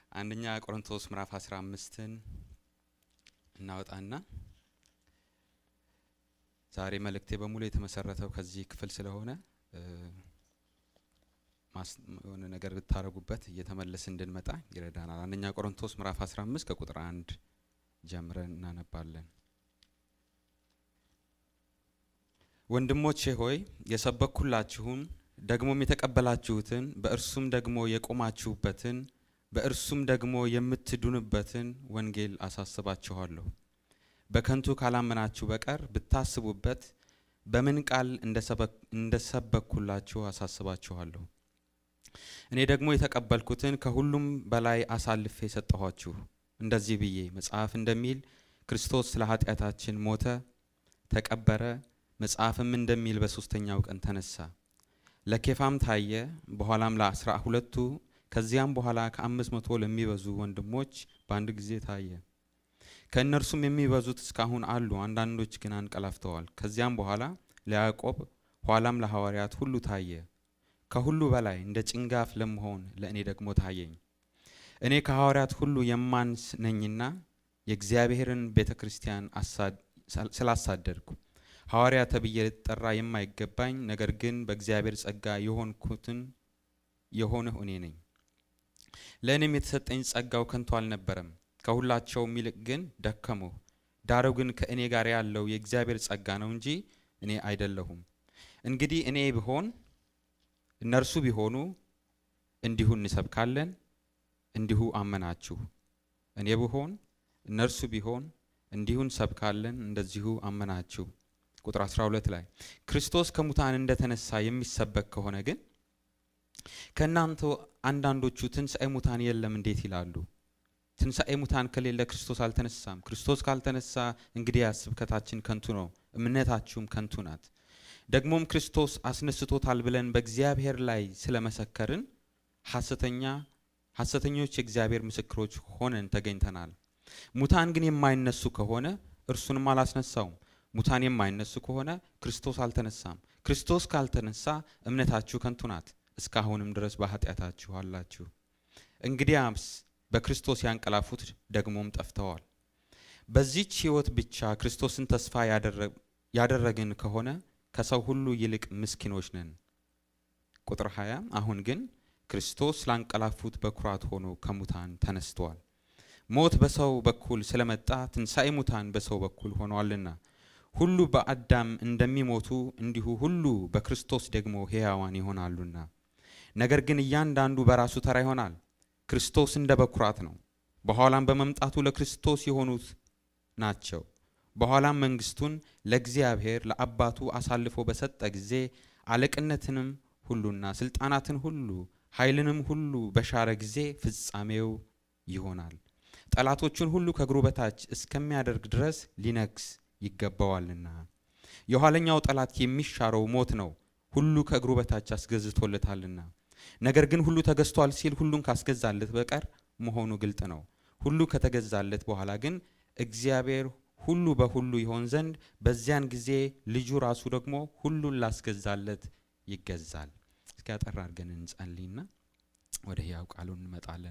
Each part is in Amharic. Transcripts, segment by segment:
አንደኛ ቆሮንቶስ ምዕራፍ 15ን እናወጣና ዛሬ መልእክቴ በሙሉ የተመሰረተው ከዚህ ክፍል ስለሆነ የሆነ ነገር ብታረጉበት እየተመለስ እንድንመጣ ይረዳናል። አንደኛ ቆሮንቶስ ምዕራፍ 15 ከቁጥር 1 ጀምረን እናነባለን። ወንድሞቼ ሆይ የሰበኩላችሁን ደግሞም የተቀበላችሁትን በእርሱም ደግሞ የቆማችሁበትን በእርሱም ደግሞ የምትድኑበትን ወንጌል አሳስባችኋለሁ። በከንቱ ካላመናችሁ በቀር ብታስቡበት በምን ቃል እንደሰበኩላችሁ አሳስባችኋለሁ። እኔ ደግሞ የተቀበልኩትን ከሁሉም በላይ አሳልፌ ሰጠኋችሁ። እንደዚህ ብዬ መጽሐፍ እንደሚል ክርስቶስ ስለ ኃጢአታችን ሞተ፣ ተቀበረ፣ መጽሐፍም እንደሚል በሶስተኛው ቀን ተነሳ። ለኬፋም ታየ፣ በኋላም ለ12ቱ፣ ከዚያም በኋላ ከ500 ለሚበዙ ወንድሞች በአንድ ጊዜ ታየ። ከእነርሱም የሚበዙት እስካሁን አሉ፣ አንዳንዶች ግን አንቀላፍተዋል። ከዚያም በኋላ ለያዕቆብ ኋላም ለሐዋርያት ሁሉ ታየ። ከሁሉ በላይ እንደ ጭንጋፍ ለመሆን ለእኔ ደግሞ ታየኝ። እኔ ከሐዋርያት ሁሉ የማንስ ነኝና የእግዚአብሔርን ቤተክርስቲያን ስላሳደድኩ ሐዋርያ ተብዬ ልጠራ የማይገባኝ፣ ነገር ግን በእግዚአብሔር ጸጋ የሆንሁ እኔ ነኝ። ለእኔም የተሰጠኝ ጸጋው ከንቱ አልነበረም፣ ከሁላቸውም ይልቅ ግን ደከምሁ። ዳሩ ግን ከእኔ ጋር ያለው የእግዚአብሔር ጸጋ ነው እንጂ እኔ አይደለሁም። እንግዲህ እኔ ብሆን እነርሱ ቢሆኑ እንዲሁ እንሰብካለን፣ እንዲሁ አመናችሁ። እኔ ብሆን እነርሱ ቢሆን እንዲሁ እንሰብካለን፣ እንደዚሁ አመናችሁ። ቁጥር 12 ላይ ክርስቶስ ከሙታን እንደተነሳ የሚሰበክ ከሆነ ግን ከእናንተ አንዳንዶቹ ትንሣኤ ሙታን የለም እንዴት ይላሉ? ትንሣኤ ሙታን ከሌለ ክርስቶስ አልተነሳም። ክርስቶስ ካልተነሳ እንግዲህ ስብከታችን ከንቱ ነው፣ እምነታችሁም ከንቱ ናት። ደግሞም ክርስቶስ አስነስቶታል ብለን በእግዚአብሔር ላይ ስለመሰከርን ሐሰተኞች የእግዚአብሔር ምስክሮች ሆነን ተገኝተናል። ሙታን ግን የማይነሱ ከሆነ እርሱንም አላስነሳውም። ሙታን የማይነሱ ከሆነ ክርስቶስ አልተነሳም። ክርስቶስ ካልተነሳ እምነታችሁ ከንቱ ናት፣ እስካሁንም ድረስ በኃጢአታችሁ አላችሁ። እንግዲያስ በክርስቶስ ያንቀላፉት ደግሞም ጠፍተዋል። በዚህች ሕይወት ብቻ ክርስቶስን ተስፋ ያደረግን ከሆነ ከሰው ሁሉ ይልቅ ምስኪኖች ነን። ቁጥር 20 አሁን ግን ክርስቶስ ላንቀላፉት በኩራት ሆኖ ከሙታን ተነስቷል። ሞት በሰው በኩል ስለመጣ ትንሣኤ ሙታን በሰው በኩል ሆኗልና፣ ሁሉ በአዳም እንደሚሞቱ እንዲሁ ሁሉ በክርስቶስ ደግሞ ሕያዋን ይሆናሉና። ነገር ግን እያንዳንዱ በራሱ ተራ ይሆናል። ክርስቶስ እንደ በኩራት ነው፣ በኋላም በመምጣቱ ለክርስቶስ የሆኑት ናቸው። በኋላም መንግስቱን ለእግዚአብሔር ለአባቱ አሳልፎ በሰጠ ጊዜ አለቅነትንም ሁሉና ስልጣናትን ሁሉ ኃይልንም ሁሉ በሻረ ጊዜ ፍጻሜው ይሆናል። ጠላቶቹን ሁሉ ከእግሩ በታች እስከሚያደርግ ድረስ ሊነግስ ይገባዋልና። የኋለኛው ጠላት የሚሻረው ሞት ነው፣ ሁሉ ከእግሩ በታች አስገዝቶለታልና። ነገር ግን ሁሉ ተገዝቷል ሲል ሁሉን ካስገዛለት በቀር መሆኑ ግልጥ ነው። ሁሉ ከተገዛለት በኋላ ግን እግዚአብሔር ሁሉ በሁሉ ይሆን ዘንድ በዚያን ጊዜ ልጁ ራሱ ደግሞ ሁሉን ላስገዛለት ይገዛል። እስኪ አጠር አድርገን እንጸልይና ወደ ሕያው ቃሉ እንመጣለን።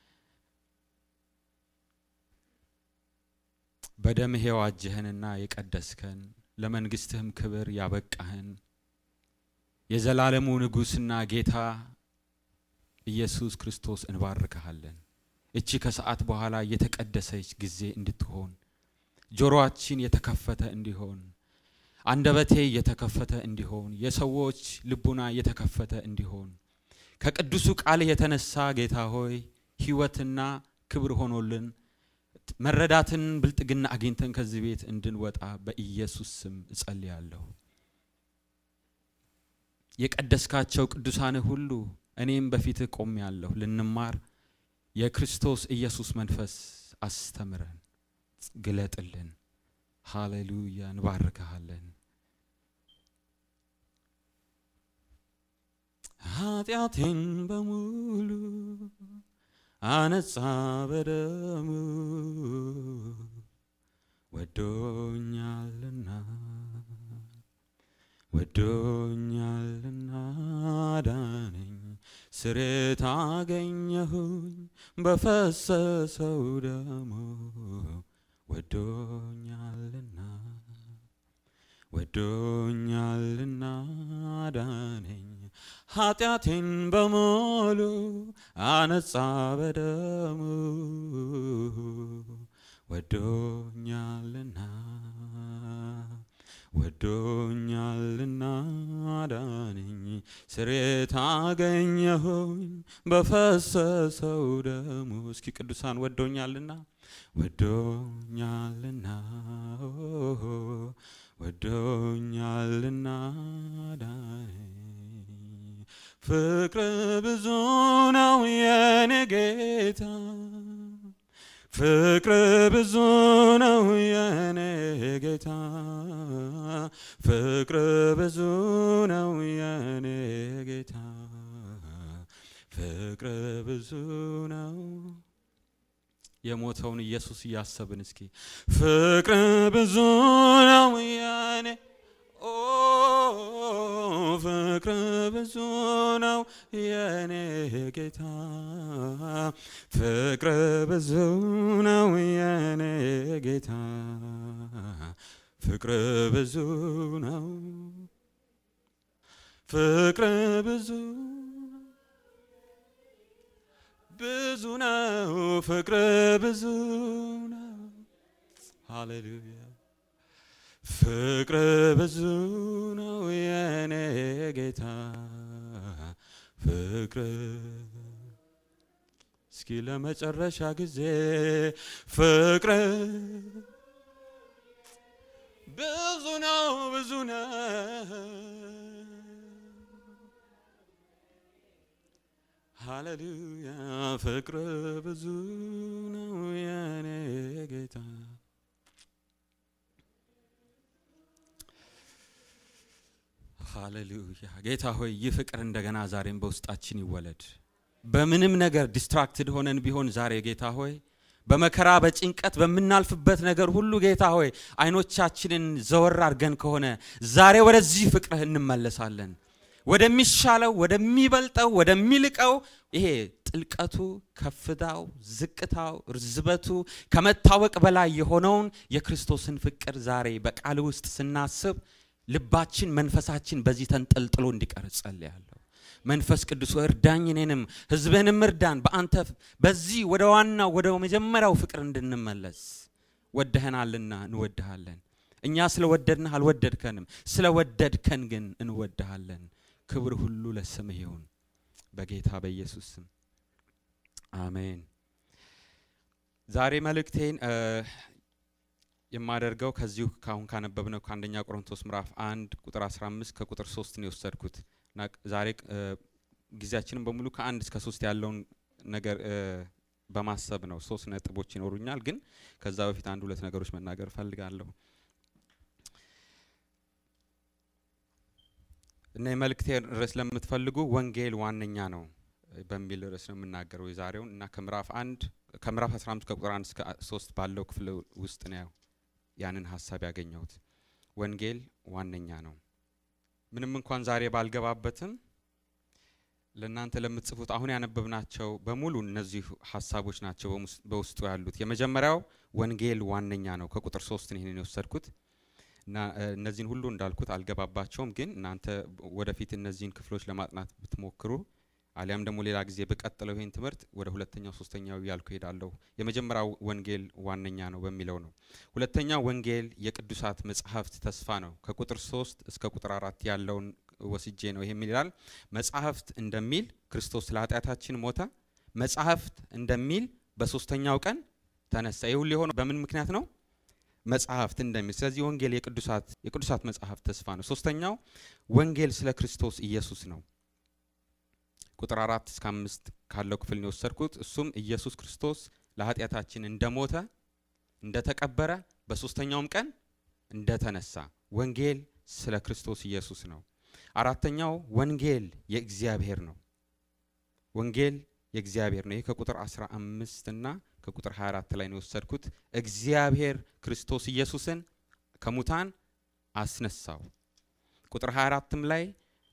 በደምህ የዋጀህንና የቀደስከን ለመንግስትህም ክብር ያበቃህን የዘላለሙ ንጉስና ጌታ ኢየሱስ ክርስቶስ እንባርካለን። እቺ ከሰዓት በኋላ የተቀደሰች ጊዜ እንድትሆን፣ ጆሮአችን የተከፈተ እንዲሆን፣ አንደበቴ የተከፈተ እንዲሆን፣ የሰዎች ልቡና የተከፈተ እንዲሆን፣ ከቅዱሱ ቃል የተነሳ ጌታ ሆይ ሕይወትና ክብር ሆኖልን መረዳትን ብልጥግና አግኝተን ከዚህ ቤት እንድንወጣ በኢየሱስ ስም እጸልያለሁ። የቀደስካቸው ቅዱሳን ሁሉ እኔም በፊትህ ቆሜያለሁ ልንማር የክርስቶስ ኢየሱስ መንፈስ አስተምረን፣ ግለጥልን። ሃሌሉያ፣ እንባርካለን። ኃጢአቴን በሙሉ አነጻ በደሙ ወዶኛልና ዳነኝ ስሬት አገኘሁኝ በፈሰሰው ደሙ ወዶኛልና ዳነኝ ኃጢአቴን በሙሉ አነጻ በደሙ ወዶኛልና ዳነኝ ስሬት አገኘሁኝ በፈሰሰው ደሙ እስኪ ቅዱሳን ወዶኛልና ዳነኝ ፍቅር ብዙ ነው የኔ ጌታ ፍቅር ብዙ ነው የኔ ጌታ ፍቅር ብዙ ነው የኔ ጌታ ፍቅር ብዙ ነው የሞተውን ኢየሱስ ያሰብን እስኪ ፍቅር ብዙ ነው የኔ ፍቅር ብዙ ነው የኔ ጌታ ፍቅር ብዙ ነው የኔ ጌታ ፍቅር ብዙ ነው ፍቅር ብዙ ነው ፍቅር ብዙ ነው ሃሌሉያ ፍቅር ብዙ ነው የኔ ጌታ ፍቅር እስኪ ለመጨረሻ ጊዜ ፍቅር ብዙ ነው ሃሌሉያ ፍቅር ብዙ ነው የኔ ጌታ ሃሌሉያ ጌታ ሆይ ይህ ፍቅር እንደገና ዛሬም በውስጣችን ይወለድ በምንም ነገር ዲስትራክትድ ሆነን ቢሆን ዛሬ ጌታ ሆይ በመከራ በጭንቀት በመናልፍበት ነገር ሁሉ ጌታ ሆይ አይኖቻችንን ዘወር አድርገን ከሆነ ዛሬ ወደዚህ ፍቅርህ እንመለሳለን ወደሚሻለው ወደሚበልጠው ወደሚልቀው ይሄ ጥልቀቱ ከፍታው ዝቅታው ርዝበቱ ከመታወቅ በላይ የሆነውን የክርስቶስን ፍቅር ዛሬ በቃል ውስጥ ስናስብ ልባችን መንፈሳችን በዚህ ተንጠልጥሎ እንዲቀር ጸልያለሁ መንፈስ ቅዱስ እርዳኝ እኔንም ህዝብህንም እርዳን በአንተ በዚህ ወደ ዋናው ወደ መጀመሪያው ፍቅር እንድንመለስ ወደህናልና እንወድሃለን እኛ ስለወደድንህ አልወደድከንም ስለወደድከን ግን እንወድሃለን ክብር ሁሉ ለስምህ ይሁን በጌታ በኢየሱስ ስም አሜን ዛሬ መልእክቴን የማደርገው ከዚሁ ካሁን ካነበብነው ከአንደኛ ቆሮንቶስ ምዕራፍ 1 ቁጥር 15 ከቁጥር 3 ነው የወሰድኩት ዛሬ ጊዜያችንን በሙሉ ከ1 እስከ 3 ያለውን ነገር በማሰብ ነው 3 ነጥቦች ይኖሩኛል ግን ከዛ በፊት አንድ ሁለት ነገሮች መናገር ፈልጋለሁ እና የመልእክቴን ርዕስ ለምትፈልጉ ወንጌል ዋነኛ ነው በሚል ርዕስ ነው የምናገረው የዛሬውን እና ከምዕራፍ 15 ከቁጥር 1 እስከ 3 ባለው ክፍል ውስጥ ነው ያንን ሐሳብ ያገኘሁት ወንጌል ዋነኛ ነው ምንም እንኳን ዛሬ ባልገባበትም ለእናንተ ለምትጽፉት አሁን ያነበብናቸው በሙሉ እነዚህ ሐሳቦች ናቸው በውስጡ ያሉት የመጀመሪያው ወንጌል ዋነኛ ነው ከቁጥር 3 ነው ይሄን የወሰድኩት እና እነዚህን ሁሉ እንዳልኩት አልገባባቸውም ግን እናንተ ወደፊት እነዚህን ክፍሎች ለማጥናት ብትሞክሩ አሊያም ደግሞ ሌላ ጊዜ በቀጥለው ይሄን ትምህርት ወደ ሁለተኛው ሶስተኛው ያልኩ ሄዳለሁ የመጀመሪያው ወንጌል ዋነኛ ነው በሚለው ነው ሁለተኛው ወንጌል የቅዱሳት መጽሐፍት ተስፋ ነው ከቁጥር 3 እስከ ቁጥር 4 ያለውን ወስጄ ነው ይሄ ይላል መጽሐፍት እንደሚል ክርስቶስ ለኃጢአታችን ሞተ መጽሐፍት እንደሚል በሶስተኛው ቀን ተነሳ ይሁን ሊሆን በምን ምክንያት ነው መጽሐፍት እንደሚል ስለዚህ ወንጌል የቅዱሳት መጽሐፍት ተስፋ ነው ሶስተኛው ወንጌል ስለ ክርስቶስ ኢየሱስ ነው ቁጥር 4 እስከ 5 ካለው ክፍል ነው ወሰድኩት እሱም ኢየሱስ ክርስቶስ ለኃጢአታችን እንደሞተ እንደተቀበረ በሶስተኛውም ቀን እንደተነሳ ወንጌል ስለ ክርስቶስ ኢየሱስ ነው አራተኛው ወንጌል የእግዚአብሔር ነው ወንጌል የእግዚአብሔር ነው ይሄ ከቁጥር 15 እና ከቁጥር 24 ላይ ነው ወሰድኩት እግዚአብሔር ክርስቶስ ኢየሱስን ከሙታን አስነሳው ቁጥር 24ም ላይ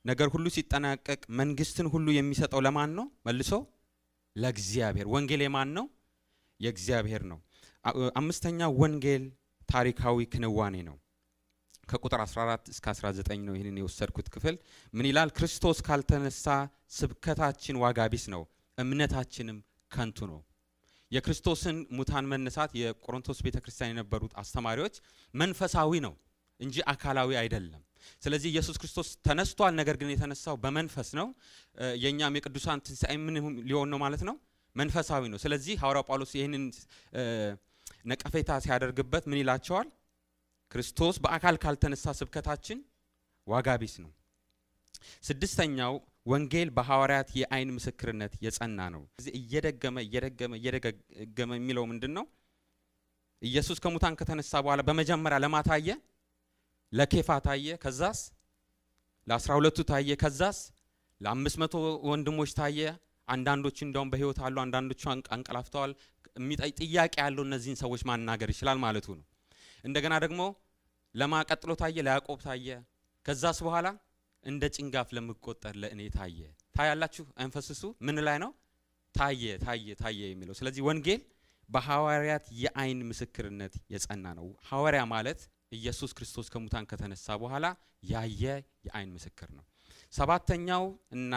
ነገር ሁሉ ሲጠናቀቅ መንግስትን ሁሉ የሚሰጠው ለማን ነው? መልሶ ለእግዚአብሔር። ወንጌል የማን ነው? የእግዚአብሔር ነው። አምስተኛው ወንጌል ታሪካዊ ክንዋኔ ነው። ከቁጥር 14 እስከ 19 ነው ይሄንን የወሰድኩት ክፍል። ምን ይላል? ክርስቶስ ካልተነሳ ስብከታችን ዋጋ ቢስ ነው፣ እምነታችንም ከንቱ ነው። የክርስቶስን ሙታን መነሳት የቆሮንቶስ ቤተክርስቲያን የነበሩት አስተማሪዎች መንፈሳዊ ነው እንጂ አካላዊ አይደለም። ስለዚህ ኢየሱስ ክርስቶስ ተነስቷል፣ ነገር ግን የተነሳው በመንፈስ ነው። የኛም የቅዱሳን ትንሣኤ ምን ሊሆን ነው ማለት ነው? መንፈሳዊ ነው። ስለዚህ ሐዋርያው ጳውሎስ ይሄንን ነቀፌታ ሲያደርግበት ምን ይላቸዋል? ክርስቶስ በአካል ካልተነሳ ስብከታችን ዋጋ ቢስ ነው። ስድስተኛው ወንጌል በሐዋርያት የአይን ምስክርነት የጸና ነው። እዚህ እየደገመ የሚለው ምንድነው? ኢየሱስ ከሙታን ከተነሳ በኋላ በመጀመሪያ ለማታየ ለኬፋ ታየ፣ ከዛስ ለ12ቱ ታየ፣ ከዛስ ለ500 ወንድሞች ታየ። አንዳንዶቹ እንደውም በህይወት አሉ፣ አንዳንዶቹ አንቀላፍተዋል። ጥያቄ ያለው እነዚህን ሰዎች ማናገር ይችላል ማለቱ ነው። እንደገና ደግሞ ለማቀጥሎ ታየ፣ ለያዕቆብ ታየ። ከዛስ በኋላ እንደ ጭንጋፍ ለምቆጠር ለእኔ ታየ። ታያላችሁ ኤንፈሲሱ ምን ላይ ነው? ታየ የሚለው። ስለዚህ ወንጌል በሐዋርያት የአይን ምስክርነት የጸና ነው። ሐዋርያ ማለት ኢየሱስ ክርስቶስ ከሙታን ከተነሳ በኋላ ያየ የአይን ምስክር ነው። ሰባተኛው እና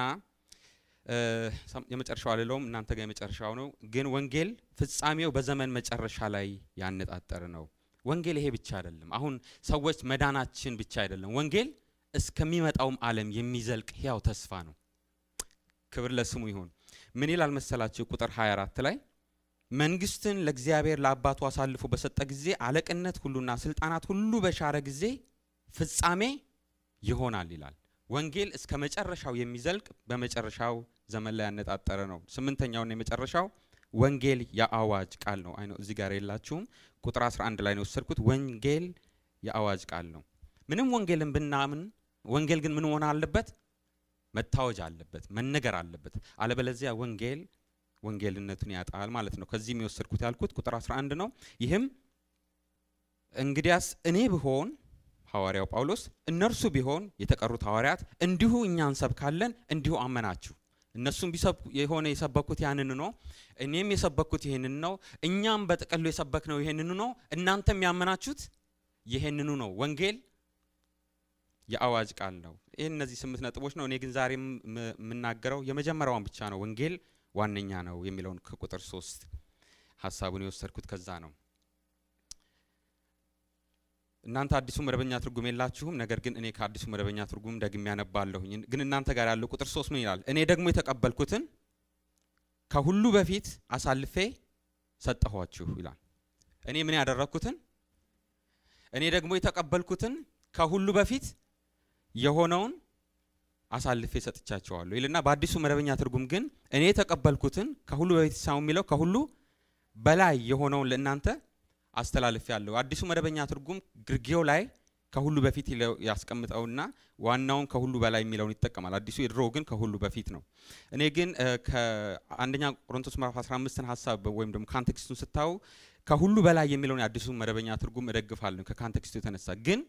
የመጨረሻው አይደለም፣ እናንተ ጋር የመጨረሻው ነው። ግን ወንጌል ፍጻሜው በዘመን መጨረሻ ላይ ያነጣጠረ ነው። ወንጌል ይሄ ብቻ አይደለም። አሁን ሰዎች መዳናችን ብቻ አይደለም። ወንጌል እስከሚመጣውም ዓለም የሚዘልቅ ሕያው ተስፋ ነው። ክብር ለስሙ ይሁን። ምን ይላል መሰላችሁ? ቁጥር 24 ላይ መንግስትን ለእግዚአብሔር ለአባቱ አሳልፎ በሰጠ ጊዜ አለቅነት ሁሉና ስልጣናት ሁሉ በሻረ ጊዜ ፍጻሜ ይሆናል ይላል። ወንጌል እስከ መጨረሻው የሚዘልቅ በመጨረሻው ዘመን ላይ ያነጣጠረ ነው። ስምንተኛውና የመጨረሻው ወንጌል የአዋጅ ቃል ነው። አይኖ እዚህ ጋር የላችሁም። ቁጥር 11 ላይ ነው ወሰድኩት። ወንጌል የአዋጅ ቃል ነው። ምንም ወንጌልን ብናምን ወንጌል ግን ምን ሆነ አለበት? መታወጅ አለበት፣ መነገር አለበት። አለበለዚያ ወንጌልነቱን ያጣል ማለት ነው። ከዚህ የሚወሰድኩት ያልኩት ቁጥር 11 ነው። ይህም እንግዲያስ እኔ ብሆን ሐዋርያው ጳውሎስ፣ እነርሱ ቢሆን የተቀሩት ሐዋርያት እንዲሁ እኛ እንሰብካለን፣ እንዲሁ አመናችሁ። እነሱም ቢሰብኩ የሰበኩት ያንን ነው፣ እኔም የሰበኩት ይሄንን ነው፣ እኛም በጥቅሉ የሰበክነው ይሄንን ነው፣ እናንተም ያመናችሁት ይሄንን ነው። ወንጌል የአዋጅ ቃል ነው። እነዚህ 8 ነጥቦች ነው። እኔ ግን ዛሬ የምናገረው የመጀመሪያውን ብቻ ነው። ወንጌል ዋነኛ ነው የሚለውን ከቁጥር 3 ሐሳቡን የወሰድኩት ከዛ ነው። እናንተ አዲሱ መደበኛ ትርጉም የላችሁም፣ ነገር ግን እኔ ከአዲሱ መደበኛ ትርጉም ደግሜ ያነባለሁኝ። ግን እናንተ ጋር ያለው ቁጥር 3 ምን ይላል? እኔ ደግሞ የተቀበልኩትን ከሁሉ በፊት አሳልፌ ሰጠኋችሁ ይላል። እኔ ምን ያደረኩትን? እኔ ደግሞ የተቀበልኩትን ከሁሉ በፊት የሆነውን አሳልፌ ሰጥቻቸዋለሁ ይልና በአዲሱ መደበኛ ትርጉም ግን እኔ የተቀበልኩትን ከሁሉ በፊት ሳይሆን የሚለው ከሁሉ በላይ የሆነውን ለእናንተ አስተላልፌያለሁ። አዲሱ መደበኛ ትርጉም ግርጌው ላይ ከሁሉ በፊት ያስቀምጠውና ዋናውን ከሁሉ በላይ የሚለውን ይጠቀማል። አዲሱ የድሮ ግን ከሁሉ በፊት ነው። እኔ ግን ከአንደኛ ቆሮንቶስ ምዕራፍ 15ን ሐሳብ ወይም ደግሞ ኮንቴክስቱን ስታዩ ከሁሉ በላይ የሚለውን አዲሱ መደበኛ ትርጉም እደግፋለሁ ከኮንቴክስቱ የተነሳ። ግን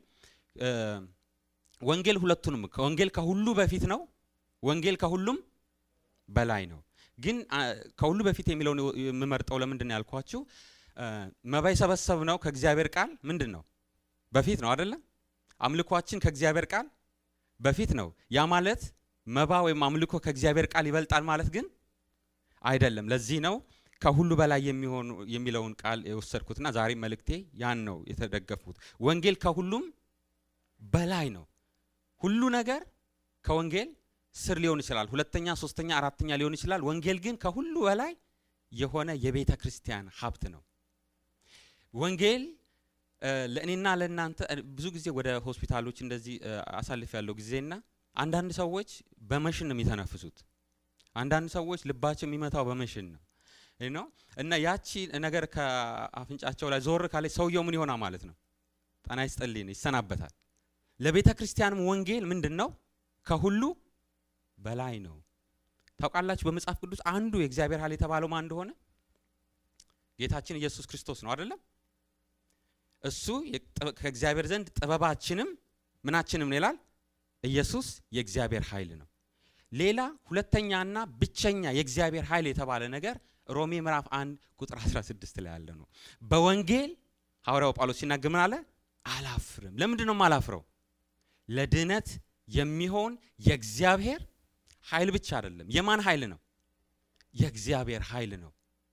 ወንጌል ሁለቱንም ወንጌል ከሁሉ በፊት ነው፣ ወንጌል ከሁሉም በላይ ነው። ግን ከሁሉ በፊት የሚለውን የምመርጠው ለምንድን ነው ያልኳችሁ? መባ የሰበሰብነው ከእግዚአብሔር ቃል ምንድነው? በፊት ነው አይደለ? አምልኮአችን ከእግዚአብሔር ቃል በፊት ነው። ያ ማለት መባ ወይም አምልኮ ከእግዚአብሔር ቃል ይበልጣል ማለት ግን አይደለም። ለዚህ ነው ከሁሉ በላይ የሚለውን ቃል የወሰድኩትና ዛሬ መልእክቴ ያን ነው የተደገፉት። ወንጌል ከሁሉም በላይ ነው። ሁሉ ነገር ከወንጌል ስር ሊሆን ይችላል፣ ሁለተኛ፣ ሶስተኛ፣ አራተኛ ሊሆን ይችላል። ወንጌል ግን ከሁሉ በላይ የሆነ የቤተ ክርስቲያን ሀብት ነው። ወንጌል ለእኔና ለእናንተ ብዙ ጊዜ ወደ ሆስፒታሎች እንደዚህ አሳልፍ ያለው ጊዜና አንዳንድ ሰዎች በመሽን ነው የሚተነፍሱት፣ አንዳንድ ሰዎች ልባቸው የሚመታው በመሽን ነው እና ያቺ ነገር ከአፍንጫቸው ላይ ዞር ካለች ሰውየው ምን ይሆናል ማለት ነው? ጤና ይስጥልኝ ይሰናበታል። ለቤተ ክርስቲያንም ወንጌል ምንድነው? ከሁሉ በላይ ነው። ታውቃላችሁ በመጽሐፍ ቅዱስ አንዱ የእግዚአብሔር ኃይል የተባለው ማን እንደሆነ? ጌታችን ኢየሱስ ክርስቶስ ነው አይደለም? እሱ ከእግዚአብሔር ዘንድ ጥበባችንም ምናችንም ይላል ኢየሱስ የእግዚአብሔር ኃይል ነው። ሌላ ሁለተኛና ብቸኛ የእግዚአብሔር ኃይል የተባለ ነገር ሮሜ ምዕራፍ 1 ቁጥር 16 ላይ ያለ ነው። በወንጌል ሐዋርያው ጳውሎስ ሲናገር ምን አለ? አላፍርም። ለምንድነው ማላፍረው? ለድነት የሚሆን የእግዚአብሔር ኃይል ብቻ አይደለም። የማን ኃይል ነው? የእግዚአብሔር ኃይል ነው።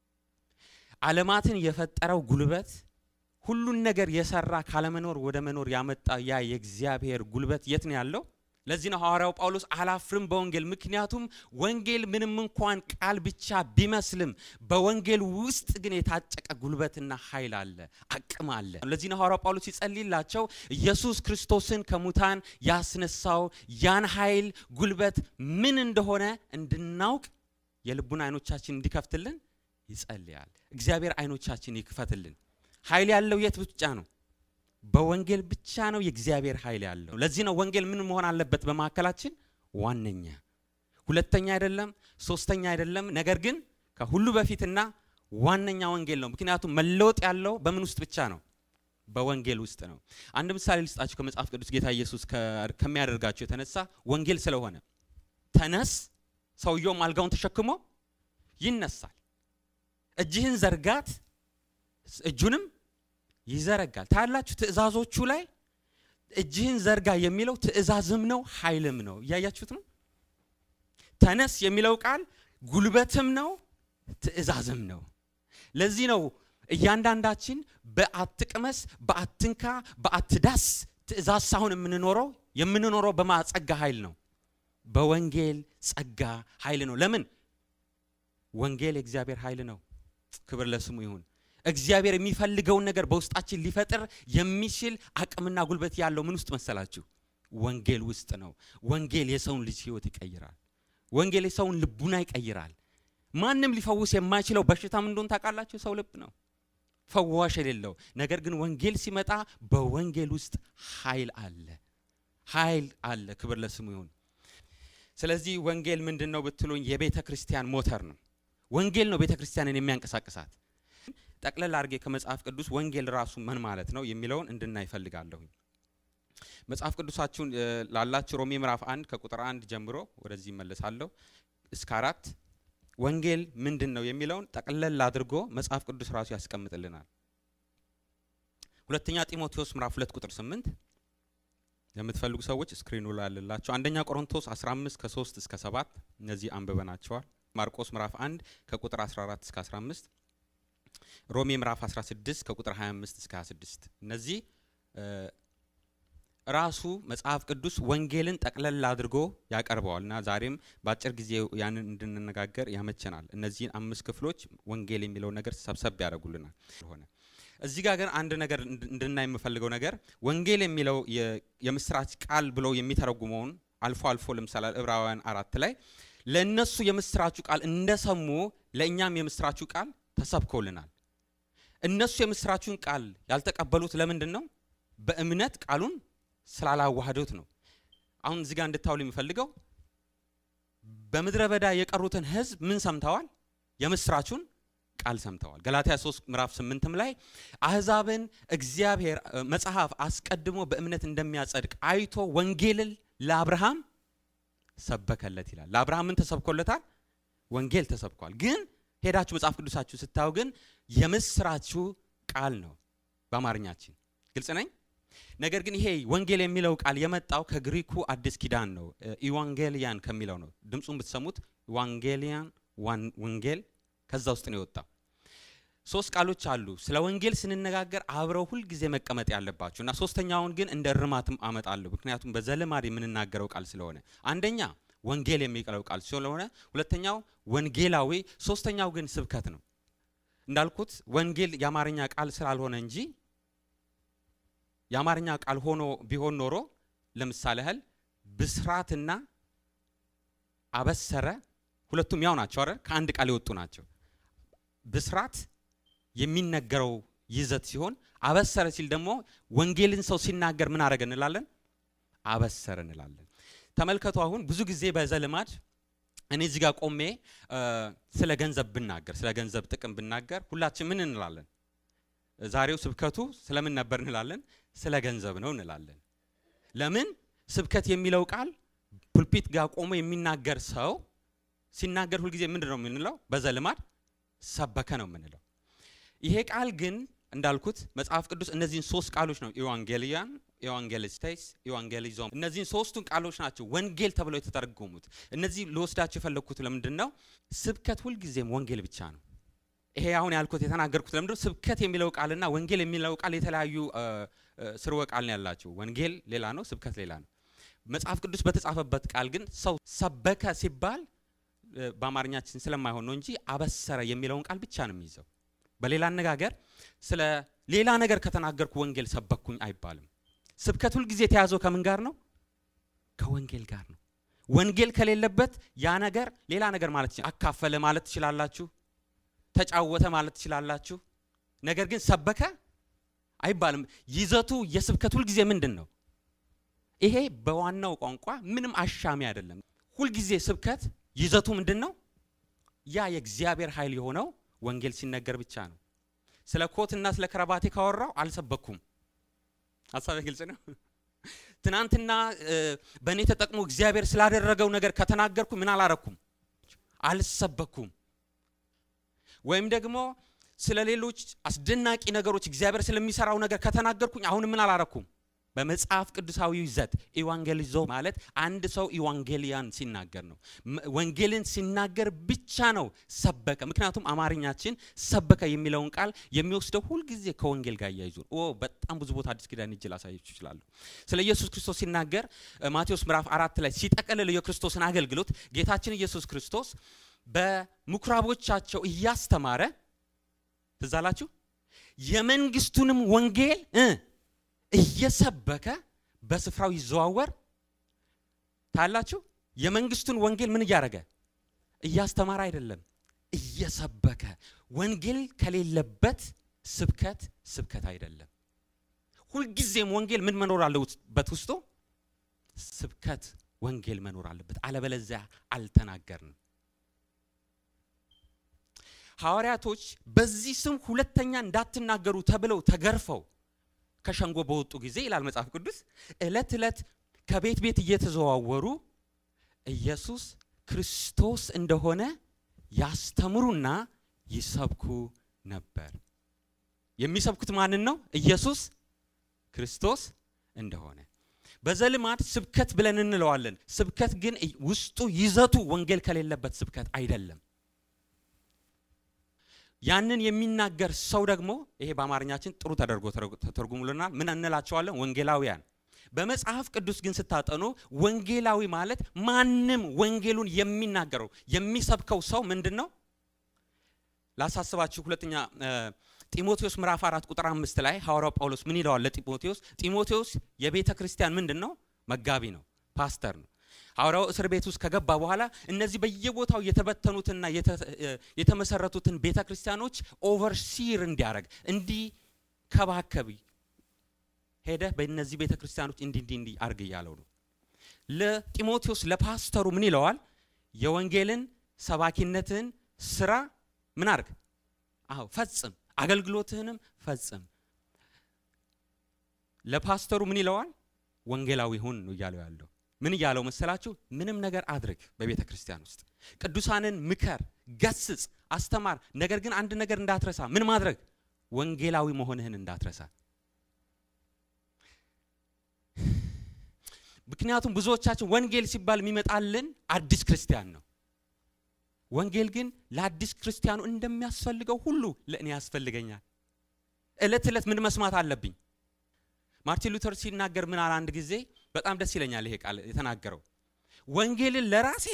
ዓለማትን የፈጠረው ጉልበት፣ ሁሉን ነገር የሰራ ካለመኖር ወደ መኖር ያመጣ ያ የእግዚአብሔር ጉልበት የት ነው ያለው? ለዚህ ነው ሐዋርያው ጳውሎስ አላፍርም በወንጌል። ምክንያቱም ወንጌል ምንም እንኳን ቃል ብቻ ቢመስልም በወንጌል ውስጥ ግን የታጨቀ ጉልበትና ኃይል አለ፣ አቅም አለ። ለዚህ ነው ሐዋርያው ጳውሎስ ሲጸልይላቸው ኢየሱስ ክርስቶስን ከሙታን ያስነሳው ያን ኃይል ጉልበት ምን እንደሆነ እንድናውቅ የልቡን አይኖቻችን እንዲከፍትልን ይጸልያል። እግዚአብሔር አይኖቻችን ይክፈትልን። ኃይል ያለው የት ብቻ ነው? በወንጌል ብቻ ነው የእግዚአብሔር ኃይል ያለው። ለዚህ ነው ወንጌል ምን መሆን አለበት? በማከላችን ዋነኛ፣ ሁለተኛ አይደለም፣ ሶስተኛ አይደለም፣ ነገር ግን ከሁሉ በፊትና ዋነኛ ወንጌል ነው። ምክንያቱም መለወጥ ያለው በምን ውስጥ ብቻ ነው? በወንጌል ውስጥ ነው። አንድ ምሳሌ ልስጣችሁ ከመጽሐፍ ቅዱስ ጌታ ኢየሱስ ከሚያደርጋቸው የተነሳ ወንጌል ስለሆነ ተነስ፣ ሰውየው አልጋውን ተሸክሞ ይነሳል። እጅህን ዘርጋት፣ እጁንም ይዘረጋል። ታላችሁ ትእዛዞቹ ላይ እጅህን ዘርጋ የሚለው ትእዛዝም ነው ኃይልም ነው። ያያችሁት ነው። ተነስ የሚለው ቃል ጉልበትም ነው ትእዛዝም ነው። ለዚህ ነው እያንዳንዳችን በአትቅመስ፣ በአትንካ፣ በአትዳስ ትእዛዝ ሳይሆን የምንኖረው በማጸጋ ኃይል ነው። በወንጌል ጸጋ ኃይል ነው። ለምን? ወንጌል የእግዚአብሔር ኃይል ነው። ክብር ለስሙ ይሁን። እግዚአብሔር የሚፈልገውን ነገር በውስጣችን ሊፈጥር የሚችል አቅምና ጉልበት ያለው ምን ውስጥ መሰላችሁ? ወንጌል ውስጥ ነው። ወንጌል የሰውን ልጅ ህይወት ይቀይራል። ወንጌል የሰውን ልቡና ይቀይራል። ማንም ሊፈውስ የማይችለው በሽታ ምን እንደሆነ ታውቃላችሁ? ሰው ልብ ነው ፈዋሽ የሌለው። ነገር ግን ወንጌል ሲመጣ በወንጌል ውስጥ ኃይል አለ። ክብር ለስሙ ይሁን። ስለዚህ ወንጌል ምንድነው ብትሉኝ የቤተ ክርስቲያን ሞተር ነው። ወንጌል ነው ቤተ ክርስቲያንን የሚያንቀሳቅሳት። ጠቅለል አድርጌ ከመጽሐፍ ቅዱስ ወንጌል ራሱ ምን ማለት ነው የሚለውን እንድናይ ፈልጋለሁ። መጽሐፍ ቅዱሳችሁን ላላችሁ ሮሜ ምዕራፍ 1 ከቁጥር 1 ጀምሮ ወደዚህ መለሳለሁ እስከ 4 ወንጌል ምንድነው የሚለውን ጠቅለል አድርጎ መጽሐፍ ቅዱስ ራሱ ያስቀምጥልናል። ሁለተኛ ጢሞቴዎስ ምዕራፍ 2 ቁጥር 8 የምትፈልጉ ሰዎች ስክሪኑ ላይ አለላችሁ። አንደኛ ቆሮንቶስ 15 ከ3 እስከ 7 እነዚህ አንብበናቸዋል። ማርቆስ ምዕራፍ 1 ከቁጥር 14 እስከ 15፣ ሮሜ ምዕራፍ 16 ከቁጥር 25 እስከ 26 እነዚህ ራሱ መጽሐፍ ቅዱስ ወንጌልን ጠቅለል አድርጎ ያቀርበዋልና ዛሬም በአጭር ጊዜ ያንን እንድንነጋገር ያመቸናል። እነዚህን 5 ክፍሎች ወንጌል የሚለው ነገር ሰብሰብ ያደርጉልናል። እዚህ ጋር ግን አንድ ነገር እንድናይ የምፈልገው ነገር ወንጌል የሚለው የምስራች ቃል ብለው የሚተረጉመውን አልፎ ለምሳሌ ዕብራውያን 4 ላይ ለነሱ የምስራቹ ቃል እንደሰሙ ለእኛም የምስራቹ ቃል ተሰብኮልናል። እነሱ የምስራቹን ቃል ያልተቀበሉት ለምንድን ነው? በእምነት ቃሉን ስላላዋህዱት ነው። አሁን እዚህ ጋር እንድታውሉ የሚፈልገው በምድረ በዳ የቀሩትን ህዝብ ምን ሰምተዋል? የምስራቹን ቃል ሰምተዋል። ገላትያ 3 ምዕራፍ 8 ላይ አህዛብን እግዚአብሔር መጽሐፍ አስቀድሞ በእምነት እንደሚያጸድቅ አይቶ ወንጌልን ለአብርሃም ሰበከለት ይላል። ለአብርሃም ምን ተሰብኮለታል? ወንጌል ተሰብኳል። ግን ሄዳችሁ መጽሐፍ ቅዱሳችሁ ስታዩ ግን የምስራቹ ቃል ነው በአማርኛችን። ግልጽ ነኝ? ነገር ግን ይሄ ወንጌል የሚለው ቃል የመጣው ከግሪኩ አዲስ ኪዳን ነው። ኢቫንጌሊያን ከሚለው ነው። ድምጹን ብትሰሙት ኢቫንጌሊያን ወንጌል ከዛ ውስጥ ነው የወጣው። 3 ቃሎች አሉ ስለ ወንጌል ስንነጋገር አብረው ሁሉ ጊዜ መቀመጥ ያለባቸውና ሶስተኛውን ግን እንደ ርማትም አመጣለሁ። ምክንያቱም በዘለማድ የምንናገረው ቃል ስለሆነ አንደኛ ወንጌል የሚቀለው ቃል ስለሆነ፣ ሁለተኛው ወንጌላዊ፣ ሶስተኛው ግን ስብከት ነው። እንዳልኩት ወንጌል የአማርኛ ቃል ስላልሆነ እንጂ የአማርኛ ቃል ሆኖ ቢሆን ኖሮ ለምሳሌ ያህል ብስራትና አበሰረ ሁለቱም ያው ናቸው አይደል? ከአንድ ቃል የወጡ ናቸው። ብስራት የሚነገረው ይዘት ሲሆን አበሰረ ሲል ደግሞ ወንጌልን ሰው ሲናገር ምን አረገ እንላለን? አበሰረ እንላለን። ተመልከቱ። አሁን ብዙ ጊዜ በዘልማድ እኔ እዚህ ጋር ቆሜ ስለ ገንዘብ ብናገር፣ ስለ ገንዘብ ጥቅም ብናገር ሁላችን ምን እንላለን? ዛሬው ስብከቱ ስለምን ነበር እንላለን? ስለ ገንዘብ ነው እንላለን። ለምን? ስብከት የሚለው ቃል ፑልፒት ጋር ቆሞ የሚናገር ሰው ሲናገር ሁሉ ጊዜ ምንድነው የምንለው? በዘልማድ ሰበከ ነው የምንለው። ይሄ ቃል ግን እንዳልኩት መጽሐፍ ቅዱስ እነዚህን ሶስት ቃሎች ነው ኢቫንጌሊያን፣ ኢቫንጌሊስቴስ፣ ኢቫንጌሊዞም እነዚህን ሶስቱን ቃሎች ናቸው ወንጌል ተብለው የተተረጎሙት። እነዚህ ልወስዳቸው የፈለኩት ለምንድነው? ስብከት ሁሉ ጊዜም ወንጌል ብቻ ነው። ይሄ አሁን ያልኩት የተናገርኩት ለምንድነው? ስብከት የሚለው ቃልና ወንጌል የሚለው ቃል የተለያዩ ስርወ ቃል ነው ያላቸው። ወንጌል ሌላ ነው፣ ስብከት ሌላ ነው። መጽሐፍ ቅዱስ በተጻፈበት ቃል ግን ሰው ሰበከ ሲባል በአማርኛችን ስለማይሆን ነው እንጂ አበሰረ የሚለውን ቃል ብቻ ነው የሚይዘው። በሌላ አነጋገር ስለ ሌላ ነገር ከተናገርኩ ወንጌል ሰበኩኝ አይባልም። ስብከት ሁሉ ጊዜ ተያዘው ከምን ጋር ነው? ከወንጌል ጋር ነው። ወንጌል ከሌለበት ያ ነገር ሌላ ነገር ማለት ይችላል። አካፈለ ማለት ትችላላችሁ፣ ተጫወተ ማለት ትችላላችሁ። ነገር ግን ሰበከ አይባልም። ይዘቱ የስብከት ሁሉ ጊዜ ምንድነው? ይሄ በዋናው ቋንቋ ምንም አሻሚ አይደለም። ሁሉ ጊዜ ስብከት ይዘቱ ምንድነው? ያ የእግዚአብሔር ኃይል የሆነው ወንጌል ሲነገር ብቻ ነው። ስለ ኮትና ስለ ከረባቴ ካወራው አልሰበኩም። ሐሳቤ ግልጽ ነው። ትናንትና በእኔ ተጠቅሞ እግዚአብሔር ስላደረገው ነገር ከተናገርኩ ምን አላረኩም? አልሰበኩም። ወይም ደግሞ ስለ ሌሎች አስደናቂ ነገሮች እግዚአብሔር ስለሚሰራው ነገር ከተናገርኩኝ አሁን ምን አላረኩም? በመጽሐፍ ቅዱሳዊ ይዘት ኢቫንጌሊዞ ማለት አንድ ሰው ኢቫንጌሊያን ሲናገር ነው። ወንጌልን ሲናገር ብቻ ነው ሰበከ። ምክንያቱም አማርኛችን ሰበከ የሚለውን ቃል የሚወስደው ሁሉ ጊዜ ከወንጌል ጋር ያይዙ። በጣም ብዙ ቦታ አዲስ ኪዳን ይጅል አሳይችሁ ይችላል። ስለ ኢየሱስ ክርስቶስ ሲናገር ማቴዎስ ምዕራፍ 4 ላይ ሲጠቀልል የክርስቶስን አገልግሎት ጌታችን ኢየሱስ ክርስቶስ በምኩራቦቻቸው እያስተማረ ትዛላችሁ የመንግስቱንም ወንጌል እየሰበከ በስፍራው ይዘዋወር ታላችሁ። የመንግስቱን ወንጌል ምን ያደረገ? እያስተማረ አይደለም፣ እየሰበከ። ወንጌል ከሌለበት ስብከት አይደለም። ሁሉ ጊዜም ወንጌል ምን መኖር አለበት? ውስጡ ስብከት ወንጌል መኖር አለበት። አለበለዚያ አልተናገርንም። ሐዋርያቶች በዚህ ስም ሁለተኛ እንዳትናገሩ ተብለው ተገርፈው ከሸንጎ በወጡ ጊዜ ይላል መጽሐፍ ቅዱስ እለት እለት ከቤት ቤት እየተዘዋወሩ ኢየሱስ ክርስቶስ እንደሆነ ያስተምሩና ይሰብኩ ነበር። የሚሰብኩት ማንን ነው? ኢየሱስ ክርስቶስ እንደሆነ። በዘልማድ ስብከት ብለን እንለዋለን። ስብከት ግን ውስጡ ይዘቱ ወንጌል ከሌለበት ስብከት አይደለም። ያንን የሚናገር ሰው ደግሞ ይሄ በአማርኛችን ጥሩ ተደርጎ ተተርጉሙልናል። ምን እንላቸዋለን? ወንጌላውያን። በመጽሐፍ ቅዱስ ግን ስታጠኑ ወንጌላዊ ማለት ማንም ወንጌሉን የሚናገረው የሚሰብከው ሰው ምንድነው? ላሳስባችሁ ሁለተኛ ጢሞቴዎስ ምዕራፍ 4 ቁጥር 5 ላይ ሐዋርያው ጳውሎስ ምን ይለዋል ለጢሞቴዎስ? ጢሞቴዎስ የቤተ ክርስቲያን ምንድነው? መጋቢ ነው፣ ፓስተር ነው። ሐዋርያው እስር ቤት ውስጥ ከገባ በኋላ እነዚህ በየቦታው የተበተኑትና የተመሰረቱትን ቤተክርስቲያኖች ኦቨርሲር እንዲያረግ እንዲከባከብ ሄደ። በእነዚህ ቤተክርስቲያኖች እንዲ አርግ ያለው ነው። ለጢሞቴዎስ ለፓስተሩ ምን ይለዋል? የወንጌልን ሰባኪነትን ስራ ምን አርግ? ፈጽም፣ አገልግሎትህንም ፈጽም። ለፓስተሩ ምን ይለዋል? ወንጌላዊ ሁን ነው ያለው ያለው። ምን ያለው መሰላችሁ? ምንም ነገር አድርግ በቤተ ክርስቲያን ውስጥ ቅዱሳንን ምከር፣ ገስጽ፣ አስተማር። ነገር ግን አንድ ነገር እንዳትረሳ። ምን ማድረግ? ወንጌላዊ መሆንህን እንዳትረሳ። ምክንያቱም ብዙዎቻችን ወንጌል ሲባል የሚመጣልን አዲስ ክርስቲያን ነው። ወንጌል ግን ለአዲስ ክርስቲያኑ እንደሚያስፈልገው ሁሉ ለእኔ ያስፈልገኛል። እለት እለት ምን መስማት አለብኝ? ማርቲን ሉተር ሲናገር ምን አለ አንድ ጊዜ በጣም ደስ ይለኛል ይሄ ቃል የተናገረው። ወንጌልን ለራሴ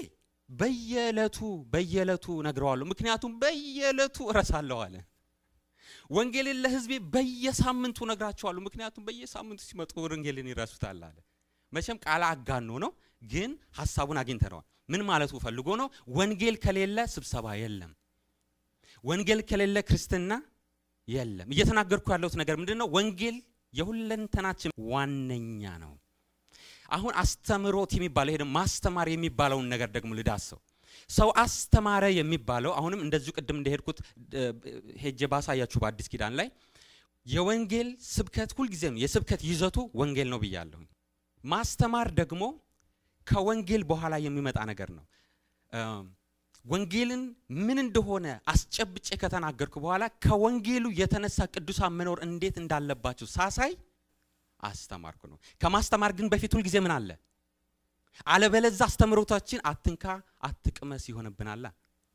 በየለቱ ነግረዋለሁ፣ ምክንያቱም በየለቱ እረሳለሁ አለ። ወንጌልን ለህዝቤ በየሳምንቱ ነግራቸዋለሁ፣ ምክንያቱም በየሳምንቱ ሲመጡ ወንጌልን ይረሱታል አለ። መቼም ቃል አጋኖ ነው፣ ግን ሐሳቡን አግኝተነዋል። ምን ማለቱ ፈልጎ ነው? ወንጌል ከሌለ ስብሰባ የለም፣ ወንጌል ከሌለ ክርስትና የለም። እየተናገርኩ ያለሁት ነገር ምንድነው? ወንጌል የሁለንተናችን ዋነኛ ነው። አሁን አስተምሮት የሚባለው ሄደ ማስተማር የሚባለውን ነገር ደግሞ ልዳሰው። ሰው አስተማረ የሚባለው አሁንም እንደዚሁ ቅድም እንደሄድኩት ሄጄ ባሳያችሁ በአዲስ ኪዳን ላይ የወንጌል ስብከት ሁሉ ጊዜም የስብከት ይዘቱ ወንጌል ነው ብያለሁ። ማስተማር ደግሞ ከወንጌል በኋላ የሚመጣ ነገር ነው። ወንጌልን ምን እንደሆነ አስጨብጬ ከተናገርኩ በኋላ ከወንጌሉ የተነሳ ቅዱሳን መኖር እንዴት እንዳለባቸው ሳሳይ አስተማርኩ ነው። ከማስተማር ግን በፊት ሁሉ ጊዜ ምን አለ? አለበለዛ አስተምሮታችን አትንካ አትቅመስ ይሆንብናል።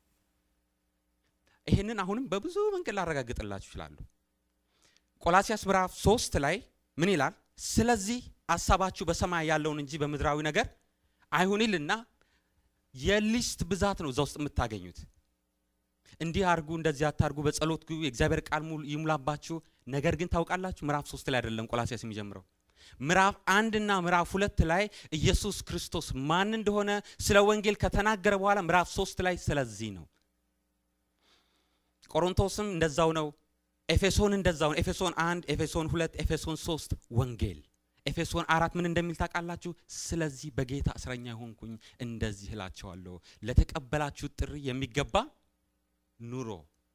ይሄንን አሁንም በብዙ መንገድ ላረጋግጥላችሁ ይችላል። ቆላስይስ ምዕራፍ 3 ላይ ምን ይላል? ስለዚህ ሐሳባችሁ በሰማይ ያለውን እንጂ በምድራዊ ነገር አይሁንልና የሊስት ብዛት ነው እዛው ውስጥ የምታገኙት። እንዲህ አርጉ እንደዚህ አታርጉ በጸሎት ግቡ የእግዚአብሔር ቃል ይሙላባችሁ። ነገር ግን ታውቃላችሁ ምዕራፍ 3 ላይ አይደለም ቆላስይስ የሚጀምረው። ምዕራፍ 1 እና ምዕራፍ 2 ላይ ኢየሱስ ክርስቶስ ማን እንደሆነ ስለ ወንጌል ከተናገረ በኋላ ምዕራፍ 3 ላይ ስለዚህ ነው። ቆሮንቶስም እንደዛው ነው። ኤፌሶን እንደዛው ነው። ኤፌሶን 1 ኤፌሶን 2 ኤፌሶን 3 ወንጌል። ኤፌሶን 4 ምን እንደሚል ታውቃላችሁ? ስለዚህ በጌታ እስረኛ ሆንኩኝ እንደዚህ እላችኋለሁ ለተቀበላችሁ ጥሪ የሚገባ ኑሮ።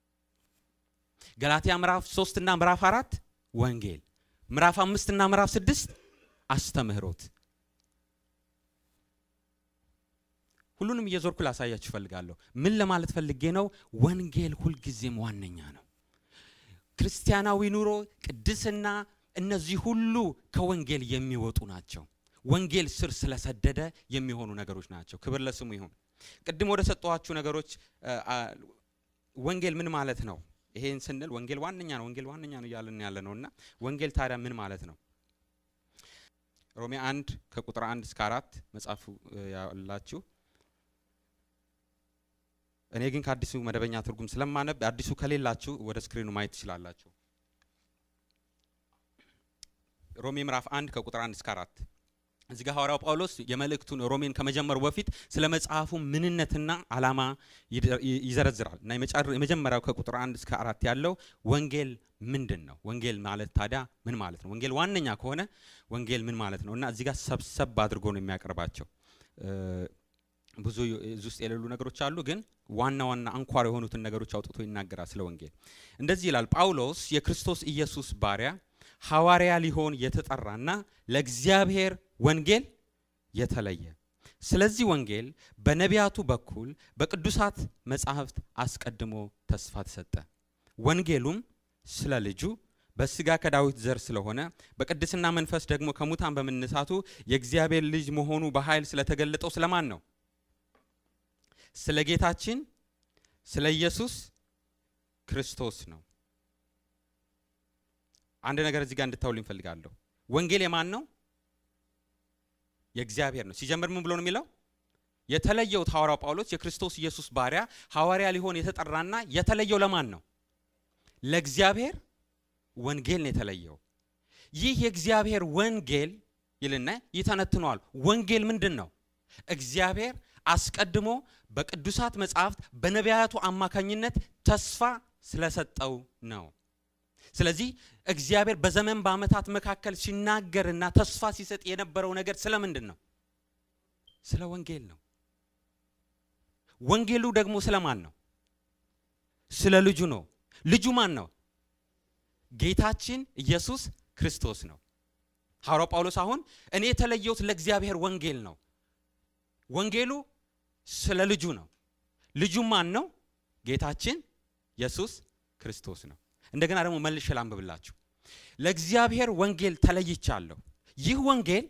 ገላትያ ምዕራፍ 3 እና ምዕራፍ 4 ወንጌል። ምዕራፍ 5 እና ምዕራፍ 6 አስተምህሮት። ሁሉንም እየዞርኩ ላሳያችሁ ፈልጋለሁ። ምን ለማለት ፈልጌ ነው? ወንጌል ሁሉ ጊዜም ዋነኛ ነው። ክርስቲያናዊ ኑሮ፣ ቅድስና እነዚህ ሁሉ ከወንጌል የሚወጡ ናቸው። ወንጌል ስር ስለሰደደ የሚሆኑ ነገሮች ናቸው። ክብር ለስሙ ይሁን። ቅድም ወደ ሰጠዋችሁ ነገሮች ወንጌል ምን ማለት ነው? ይሄን ስንል ወንጌል ዋነኛ ነው ወንጌል ዋነኛ ነው ያለን ያለነውና ወንጌል ታዲያ ምን ማለት ነው? ሮሜ 1 ከቁጥር 1 እስከ 4 መጻፉ ያላችሁ። እኔ ግን ከአዲሱ መደበኛ ትርጉም ስለማነብ አዲሱ ከሌላችሁ ወደ ስክሪኑ ማየት ትችላላችሁ። ሮሜ ምዕራፍ 1 ከቁጥር 1 እስከ 4 እዚህ ጋር ሐዋርያው ጳውሎስ የመልእክቱን ሮሜን ከመጀመሩ በፊት ስለ መጽሐፉ ምንነትና ዓላማ ይዘረዝራል እና የመጀመሪያው ከቁጥር 1 እስከ 4 ያለው ወንጌል ምንድነው? ወንጌል ማለት ታዲያ ምን ማለት ነው? ወንጌል ዋነኛ ከሆነ ወንጌል ምን ማለት ነው? እና እዚህ ጋር ሰብሰብ አድርጎ ነው የሚያቀርባቸው። ብዙ እዚህ ውስጥ የሌሉ ነገሮች አሉ፣ ግን ዋና አንኳር የሆኑትን ነገሮች አውጥቶ ይናገራል ስለ ወንጌል። እንደዚህ ይላል። ጳውሎስ የክርስቶስ ኢየሱስ ባሪያ ሐዋርያ ሊሆን የተጠራና ለእግዚአብሔር ወንጌል የተለየ። ስለዚህ ወንጌል በነቢያቱ በኩል በቅዱሳት መጻሕፍት አስቀድሞ ተስፋ ተሰጠ። ወንጌሉም ስለ ልጁ በስጋ ከዳዊት ዘር ስለሆነ በቅድስና መንፈስ ደግሞ ከሙታን በመነሳቱ የእግዚአብሔር ልጅ መሆኑ በኃይል ስለተገለጠው ስለማን ነው? ስለ ጌታችን ስለ ኢየሱስ ክርስቶስ ነው። አንድ ነገር እዚህ ጋር እንድታውልኝ ፈልጋለሁ። ወንጌል የማን ነው? የእግዚአብሔር ነው። ሲጀምር ምን ብሎ ነው የሚለው? የተለየው ሐዋርያው ጳውሎስ የክርስቶስ ኢየሱስ ባሪያ ሐዋርያ ሊሆን የተጠራና የተለየው ለማን ነው? ለእግዚአብሔር ወንጌል ነው የተለየው። ይህ የእግዚአብሔር ወንጌል ይልና ይተነትነዋል። ወንጌል ምንድነው? እግዚአብሔር አስቀድሞ በቅዱሳት መጻሕፍት በነቢያቱ አማካኝነት ተስፋ ስለሰጠው ነው። ስለዚህ እግዚአብሔር በዘመን በአመታት መካከል ሲናገርና ተስፋ ሲሰጥ የነበረው ነገር ስለምንድን ነው? ስለ ወንጌል ነው። ወንጌሉ ደግሞ ስለማን ነው? ስለ ልጁ ነው። ልጁ ማን ነው? ጌታችን ኢየሱስ ክርስቶስ ነው። ሐዋርያው ጳውሎስ አሁን እኔ የተለየሁት ለእግዚአብሔር ወንጌል ነው። ወንጌሉ ስለ ልጁ ነው። ልጁ ማን ነው? ጌታችን ኢየሱስ ክርስቶስ ነው። እንደገና ደግሞ መልሼ ላንብብላችሁ። ለእግዚአብሔር ወንጌል ተለይቻለሁ። ይህ ወንጌል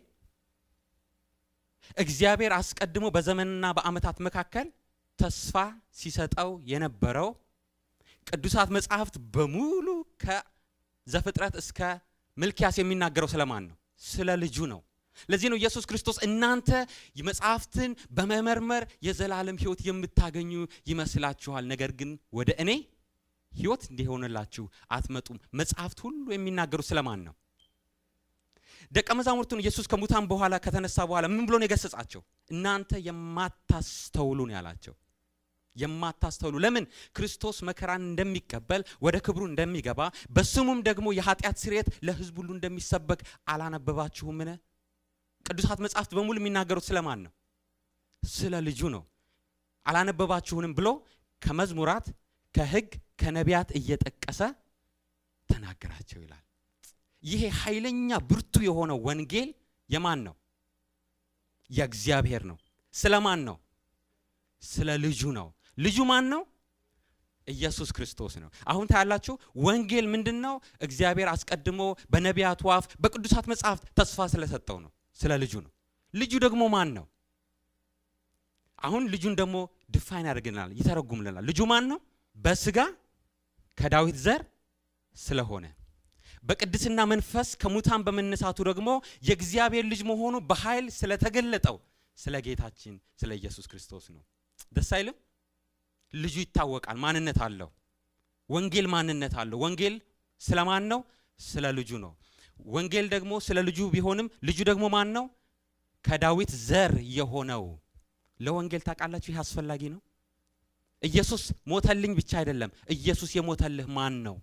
እግዚአብሔር አስቀድሞ በዘመንና በአመታት መካከል ተስፋ ሲሰጠው የነበረው ቅዱሳት መጻሕፍት በሙሉ ከዘፍጥረት እስከ ሚልክያስ የሚናገረው ስለማን ነው? ስለ ልጁ ነው። ለዚህ ነው ኢየሱስ ክርስቶስ እናንተ መጻሕፍትን በመመርመር የዘላለም ሕይወት የምታገኙ ይመስላችኋል፣ ነገር ግን ወደ እኔ ሕይወት እንዲሆንላችሁ አትመጡም። መጻሕፍት ሁሉ የሚናገሩ ስለማን ነው? ደቀ መዛሙርቱን ኢየሱስ ከሙታን በኋላ ከተነሳ በኋላ ምን ብሎ ነው የገሰጻቸው? እናንተ የማታስተውሉ ነው ያላቸው። የማታስተውሉ ለምን? ክርስቶስ መከራን እንደሚቀበል ወደ ክብሩ እንደሚገባ በስሙም ደግሞ የኃጢአት ስርየት ለሕዝብ ሁሉ እንደሚሰበክ አላነበባችሁምን? ቅዱሳት መጻሕፍት በሙሉ የሚናገሩት ስለማን ነው? ስለ ልጁ ነው። አላነበባችሁንም ብሎ ከመዝሙራት ከሕግ ከነቢያት እየጠቀሰ ተናገራቸው ይላል። ይሄ ኃይለኛ ብርቱ የሆነ ወንጌል የማን ነው? የእግዚአብሔር ነው። ስለማን ነው? ስለ ልጁ ነው። ልጁ ማን ነው? ኢየሱስ ክርስቶስ ነው። አሁን ታያላችሁ ወንጌል ምንድነው? እግዚአብሔር አስቀድሞ በነቢያት አፍ በቅዱሳት መጻሕፍት ተስፋ ስለሰጠው ነው። ስለ ልጁ ነው። ልጁ ደግሞ ማን ነው? አሁን ልጁን ደግሞ ዲፋይን ያደርግልናል፣ ይተረጉምልናል። ልጁ ማን ነው? በስጋ ከዳዊት ዘር ስለሆነ በቅድስና መንፈስ ከሙታን በመነሳቱ ደግሞ የእግዚአብሔር ልጅ መሆኑ በኃይል ስለተገለጠው ስለ ጌታችን ስለ ኢየሱስ ክርስቶስ ነው። ደስ አይልም? ልጁ ይታወቃል፣ ማንነት አለው። ወንጌል ማንነት አለው። ወንጌል ስለማን ነው? ስለ ልጁ ነው። ወንጌል ደግሞ ስለ ልጁ ቢሆንም ልጁ ደግሞ ማን ነው? ከዳዊት ዘር የሆነው። ለወንጌል ታውቃላችሁ ይህ አስፈላጊ ነው። ኢየሱስ ሞተልኝ ብቻ አይደለም። ኢየሱስ የሞተልህ ማን ነው?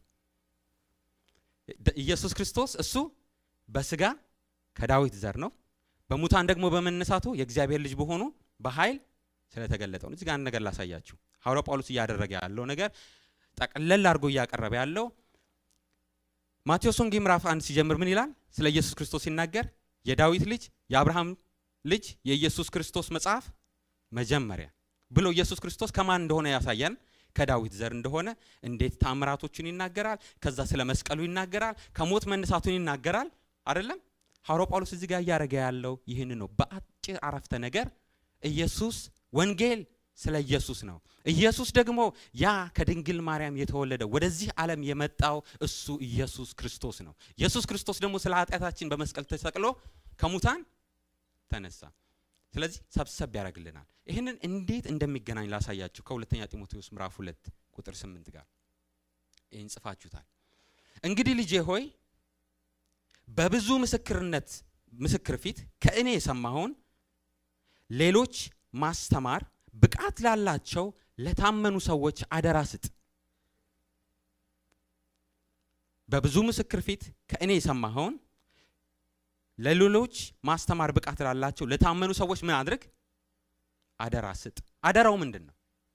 ኢየሱስ ክርስቶስ እሱ በስጋ ከዳዊት ዘር ነው። በሙታን ደግሞ በመነሳቱ የእግዚአብሔር ልጅ በሆኑ በኃይል ስለተገለጠው ነው። እዚህ ጋር አንድ ነገር ላሳያችሁ። ሐዋርያው ጳውሎስ እያደረገ ያለው ነገር ጠቅለል አድርጎ እያቀረበ ያለው ማቴዎስ ወንጌል ምዕራፍ 1 ሲጀምር ምን ይላል? ስለ ኢየሱስ ክርስቶስ ሲናገር የዳዊት ልጅ የአብርሃም ልጅ የኢየሱስ ክርስቶስ መጽሐፍ መጀመሪያ ብሎ ኢየሱስ ክርስቶስ ከማን እንደሆነ ያሳየን፣ ከዳዊት ዘር እንደሆነ። እንዴት ታምራቶችን ይናገራል። ከዛ ስለ መስቀሉ ይናገራል። ከሞት መነሳቱን ይናገራል አይደለም? ሐዋርያው ጳውሎስ እዚህ ጋር እያደረገ ያለው ይህን ነው። በአጭር አረፍተ ነገር ኢየሱስ ወንጌል ስለ ኢየሱስ ነው። ኢየሱስ ደግሞ ያ ከድንግል ማርያም የተወለደ ወደዚህ ዓለም የመጣው እሱ ኢየሱስ ክርስቶስ ነው። ኢየሱስ ክርስቶስ ደግሞ ስለ ኃጢአታችን በመስቀል ተሰቅሎ ከሙታን ተነሳ። ስለዚህ ሰብሰብ ያደርግልናል። ይሄንን እንዴት እንደሚገናኝ ላሳያችሁ ከሁለተኛ ጢሞቴዎስ ምዕራፍ 2 ቁጥር 8 ጋር ይሄን ጽፋችሁታል። እንግዲህ ልጄ ሆይ በብዙ ምስክር ፊት ከእኔ የሰማውን ሌሎች ማስተማር ብቃት ላላቸው ለታመኑ ሰዎች አደራ ስጥ። በብዙ ምስክር ፊት ከእኔ የሰማውን ለሌሎች ማስተማር ብቃት ላላቸው ለታመኑ ሰዎች ምን አድርግ? አደራ ስጥ። አደራው ምንድነው?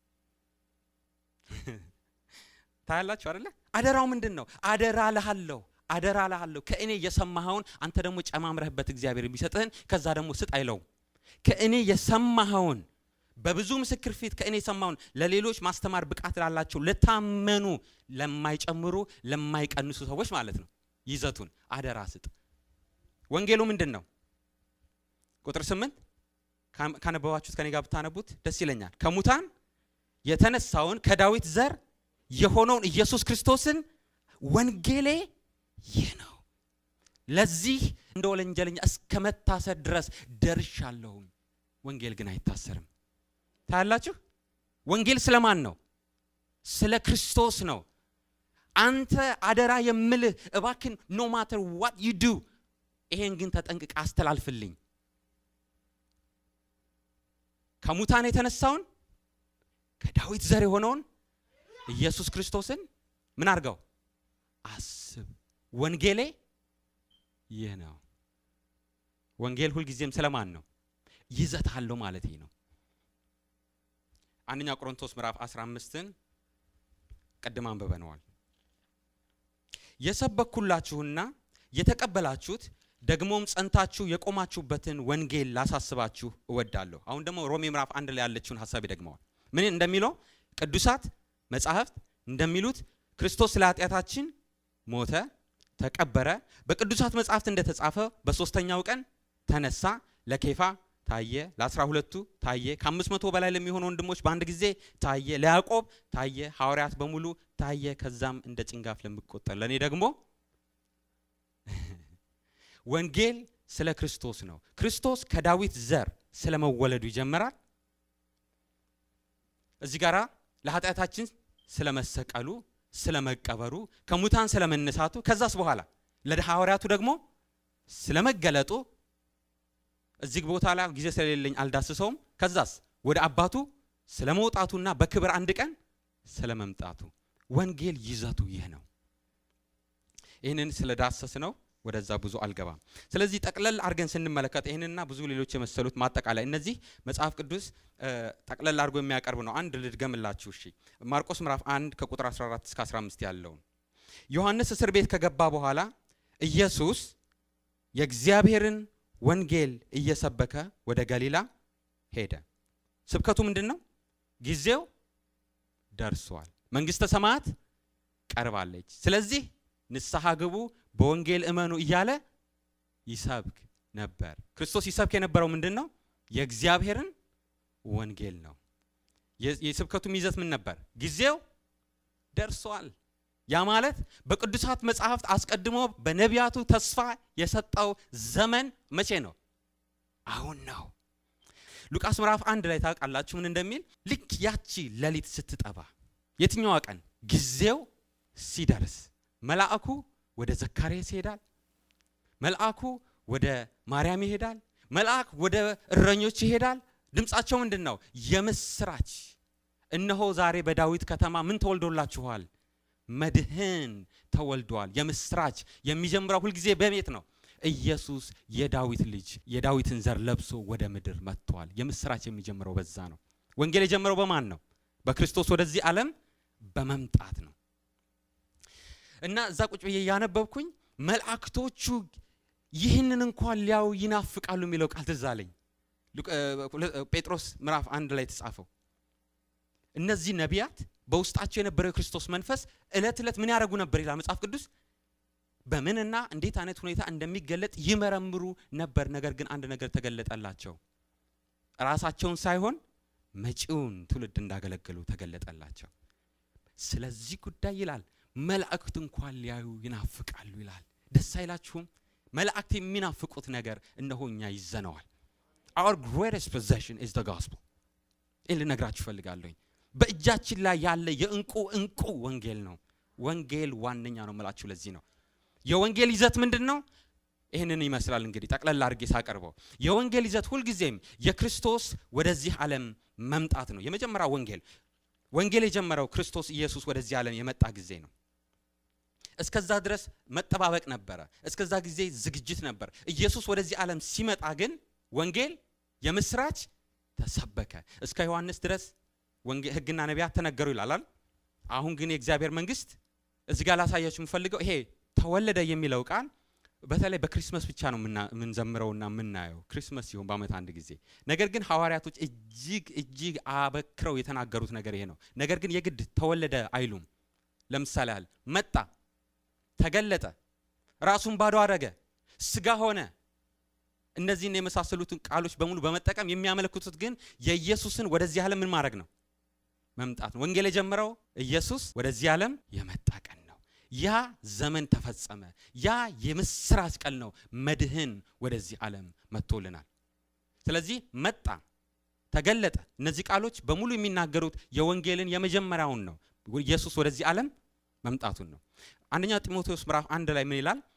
ታያላችሁ አይደለ? አደራው ምንድነው? አደራ ለሃለው ከእኔ የሰማኸውን አንተ ደግሞ ጨማምረህበት እግዚአብሔር ቢሰጥህን ከዛ ደግሞ ስጥ አይለው። ከእኔ የሰማኸውን በብዙ ምስክር ፊት ከእኔ የሰማውን ለሌሎች ማስተማር ብቃት ላላቸው ለታመኑ ለማይጨምሩ ለማይቀንሱ ሰዎች ማለት ነው። ይዘቱን አደራ ስጥ። ወንጌሉ ምንድነው? ቁጥር 8 ካነበባችሁት ከኔ ጋር ብታነቡት ደስ ይለኛል። ከሙታን የተነሳውን ከዳዊት ዘር የሆነውን ኢየሱስ ክርስቶስን ወንጌሌ ይህ ነው። ለዚህ እንደ ወንጀለኛ እስከመታሰር ድረስ ደርሻለሁ። ወንጌል ግን አይታሰርም። ታያላችሁ? ወንጌል ስለማን ነው? ስለ ክርስቶስ ነው። አንተ አደራ የምልህ እባክን no matter what you do ይሄን ግን ተጠንቅቀ አስተላልፍልኝ። ከሙታን የተነሳውን ከዳዊት ዘር የሆነውን ኢየሱስ ክርስቶስን ምን አርገው? አስብ። ወንጌሌ ይህ ነው። ወንጌል ሁሉ ጊዜም ስለማን ነው? ይዘት አለው ማለት ነው። አንደኛ ቆሮንቶስ ምዕራፍ 15ን ቀድማ አንብበነዋል። የሰበኩላችሁና የተቀበላችሁት ደግሞም ጸንታችሁ የቆማችሁበትን ወንጌል ላሳስባችሁ እወዳለሁ። አሁን ደግሞ ሮሜ ምዕራፍ 1 ላይ ያለችውን ሐሳብ ይደግመዋል። ምን እንደሚለው? ቅዱሳት መጻሕፍት እንደሚሉት ክርስቶስ ስለ ኃጢአታችን ሞተ፣ ተቀበረ፣ በቅዱሳት መጻሕፍት እንደተጻፈ በሶስተኛው ቀን ተነሳ፣ ለኬፋ ታየ፣ ለ12ቱ ታየ፣ ከ500 በላይ ለሚሆኑ ወንድሞች በአንድ ጊዜ ታየ፣ ለያዕቆብ ታየ፣ ሐዋርያት በሙሉ ታየ፣ ከዛም እንደ ጭንጋፍ ለሚቆጠር ለኔ ደግሞ። ወንጌል ስለ ክርስቶስ ነው። ክርስቶስ ከዳዊት ዘር ስለመወለዱ ይጀምራል። እዚህ ጋራ ለኃጢአታችን ስለመሰቀሉ፣ ስለመቀበሩ፣ ከሙታን ስለመነሳቱ፣ ከዛስ በኋላ ለሐዋርያቱ ደግሞ ስለመገለጡ እዚህ ቦታ ላይ ጊዜ ስለሌለኝ አልዳስሰውም። ከዛስ ወደ አባቱ ስለመውጣቱና በክብር አንድ ቀን ስለመምጣቱ። ወንጌል ይዘቱ ይህ ነው። ይሄንን ስለዳሰስ ነው ወደዛ ብዙ አልገባም። ስለዚህ ጠቅለል አርገን ስንመለከት ይሄንና ብዙ ሌሎች የመሰሉት ማጠቃላይ እነዚህ መጽሐፍ ቅዱስ ጠቅለል አርጎ የሚያቀርብ ነው። አንድ ልድገምላችሁ እሺ። ማርቆስ ምዕራፍ 1 ከቁጥር 14 እስከ 15 ያለውን ዮሐንስ እስር ቤት ከገባ በኋላ ኢየሱስ የእግዚአብሔርን ወንጌል እየሰበከ ወደ ገሊላ ሄደ። ስብከቱ ምንድነው? ጊዜው ደርሷል፣ መንግስተ ሰማያት ቀርባለች፣ ስለዚህ ንስሐ ግቡ፣ በወንጌል እመኑ እያለ ይሰብክ ነበር። ክርስቶስ ይሰብክ የነበረው ምንድነው? የእግዚአብሔርን ወንጌል ነው። የስብከቱ ይዘት ምን ነበር? ጊዜው ደርሷል። ያ ማለት በቅዱሳት መጻሕፍት አስቀድሞ በነቢያቱ ተስፋ የሰጠው ዘመን መቼ ነው? አሁን ነው። ሉቃስ ምዕራፍ 1 ላይ ታውቃላችሁ ምን እንደሚል? ልክ ያቺ ሌሊት ስትጠባ፣ የትኛዋ ቀን? ጊዜው ሲደርስ መልአኩ ወደ ዘካርያስ ይሄዳል፣ መልአኩ ወደ ማርያም ይሄዳል፣ መልአክ ወደ እረኞች ይሄዳል። ድምጻቸው ምንድነው? የምስራች፣ እነሆ ዛሬ በዳዊት ከተማ ምን ተወልዶላችኋል? መድህን ተወልዷል። የምስራች የሚጀምረው ሁሉ ጊዜ በቤት ነው። ኢየሱስ የዳዊት ልጅ የዳዊትን ዘር ለብሶ ወደ ምድር መጥቷል። የምስራች የሚጀምረው በዛ ነው። ወንጌል የጀመረው በማን ነው? በክርስቶስ ወደዚህ ዓለም በመምጣት ነው። እና እዛ ቁጭ ብዬ ያነበብኩኝ መላእክቶቹ ይህንን እንኳን ሊያዩ ይናፍቃሉ የሚለው ቃል ትዝ አለኝ። ጴጥሮስ ምዕራፍ 1 ላይ ተጻፈው እነዚህ ነቢያት በውስጣቸው የነበረው የክርስቶስ መንፈስ እለት እለት ምን ያደርጉ ነበር ይላል መጽሐፍ ቅዱስ? በምንና እንዴት አይነት ሁኔታ እንደሚገለጥ ይመረምሩ ነበር። ነገር ግን አንድ ነገር ተገለጠላቸው። ራሳቸውን ሳይሆን መጪውን ትውልድ እንዳገለገሉ ተገለጠላቸው። ስለዚህ ጉዳይ ይላል መላእክት እንኳን ሊያዩ ይናፍቃሉ ይላል። ደስ አይላችሁም? መላእክት የሚናፍቁት ነገር እነሆ እኛ ይዘነዋል። Our greatest possession is the gospel. ይህን ልነግራችሁ ፈልጋለሁ። በእጃችን ላይ ያለ የእንቁ ወንጌል ነው። ወንጌል ዋነኛ ነው ማለት ለዚህ ነው። የወንጌል ይዘት ምንድነው? ይሄንን ይመስላል እንግዲህ ጠቅለል አድርጌ ሳቀርበው። የወንጌል ይዘት ሁሉ ጊዜም የክርስቶስ ወደዚህ ዓለም መምጣት ነው። የመጀመሪያው ወንጌል የጀመረው ክርስቶስ ኢየሱስ ወደዚህ ዓለም የመጣ ጊዜ ነው። እስከዛ ድረስ መጠባበቅ ነበረ። እስከዛ ጊዜ ዝግጅት ነበር። ኢየሱስ ወደዚህ ዓለም ሲመጣ ግን ወንጌል የምስራች ተሰበከ። እስከ ዮሐንስ ድረስ ወንጌል ሕግና ነቢያት ተነገሩ ይላል። አሁን ግን የእግዚአብሔር መንግስት እዚህ ጋር ላሳያችሁ የምፈልገው ይሄ ተወለደ የሚለው ቃል በተለይ በክሪስማስ ብቻ ነው ምንዘምረውና ምናየው። ክሪስማስ ሲሆን በአመት አንድ ጊዜ። ነገር ግን ሐዋርያቶች እጅግ አበክረው የተናገሩት ነገር ይሄ ነው። ነገር ግን የግድ ተወለደ አይሉም። ለምሳሌ ያህል መጣ፣ ተገለጠ፣ ራሱን ባዶ አደረገ፣ ስጋ ሆነ። እነዚህን የመሳሰሉትን ቃሎች በሙሉ በመጠቀም የሚያመለክቱት ግን የኢየሱስን ወደዚህ ዓለም ምን ማድረግ ነው? መምጣት ነው። ወንጌል የጀመረው ኢየሱስ ወደዚህ ዓለም የመጣ ቀን ነው። ያ ዘመን ተፈጸመ። ያ የምስራች ቀን ነው። መድህን ወደዚህ ዓለም መጥቶልናል። ስለዚህ መጣ፣ ተገለጠ። እነዚህ ቃሎች በሙሉ የሚናገሩት የወንጌልን የመጀመሪያውን ነው። ኢየሱስ ወደዚህ ዓለም መምጣቱን ነው። አንደኛ ጢሞቴዎስ ምዕራፍ 1 ላይ ምን ይላል?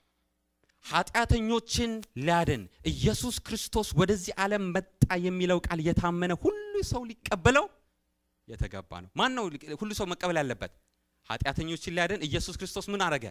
ኃጢአተኞችን ሊያድን ኢየሱስ ክርስቶስ ወደዚህ ዓለም መጣ የሚለው ቃል የታመነ ሁሉ ሰው ሊቀበለው የተገባ ነው። ማን ነው ሁሉ ሰው መቀበል ያለበት? ኃጢአተኞችን ሊያድን ኢየሱስ ክርስቶስ ምን አረገ?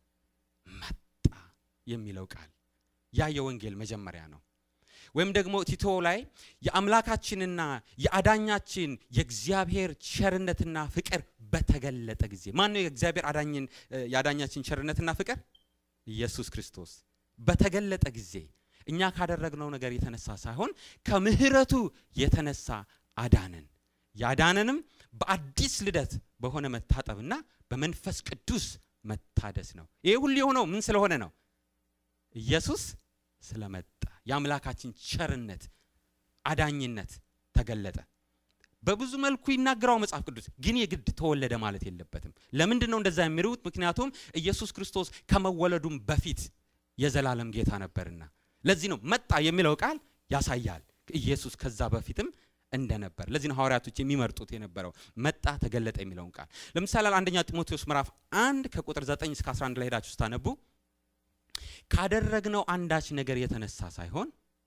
መጣ የሚለው ቃል ያ የወንጌል መጀመሪያ ነው። ወይም ደግሞ ቲቶ ላይ የአምላካችንና የአዳኛችን የእግዚአብሔር ቸርነትና ፍቅር በተገለጠ ጊዜ። ማን ነው የእግዚአብሔር ያዳኛችን ቸርነትና ፍቅር? ኢየሱስ ክርስቶስ በተገለጠ ጊዜ እኛ ካደረግነው ነገር የተነሳ ሳይሆን ከምህረቱ የተነሳ አዳነን። ያዳነንም በአዲስ ልደት በሆነ መታጠብና በመንፈስ ቅዱስ መታደስ ነው። ይሄ ሁሉ የሆነው ምን ስለሆነ ነው? ኢየሱስ ስለመጣ የአምላካችን ቸርነት አዳኝነት ተገለጠ። በብዙ መልኩ ይናገራው መጽሐፍ ቅዱስ። ግን የግድ ተወለደ ማለት የለበትም። ለምንድን ነው እንደዛ የሚሉት? ምክንያቱም ኢየሱስ ክርስቶስ ከመወለዱም በፊት የዘላለም ጌታ ነበርና። ለዚህ ነው መጣ የሚለው ቃል ያሳያል ኢየሱስ ከዛ በፊትም እንደነበር። ለዚህ ነው ሐዋርያቶች የሚመርጡት የነበረው መጣ ተገለጠ የሚለውን ቃል። ለምሳሌ አንደኛ ጢሞቴዎስ ምዕራፍ 1 ከቁጥር 9 እስከ 11 ላይ ሄዳችሁ ስታነቡ ካደረግነው አንዳች ነገር የተነሳ ሳይሆን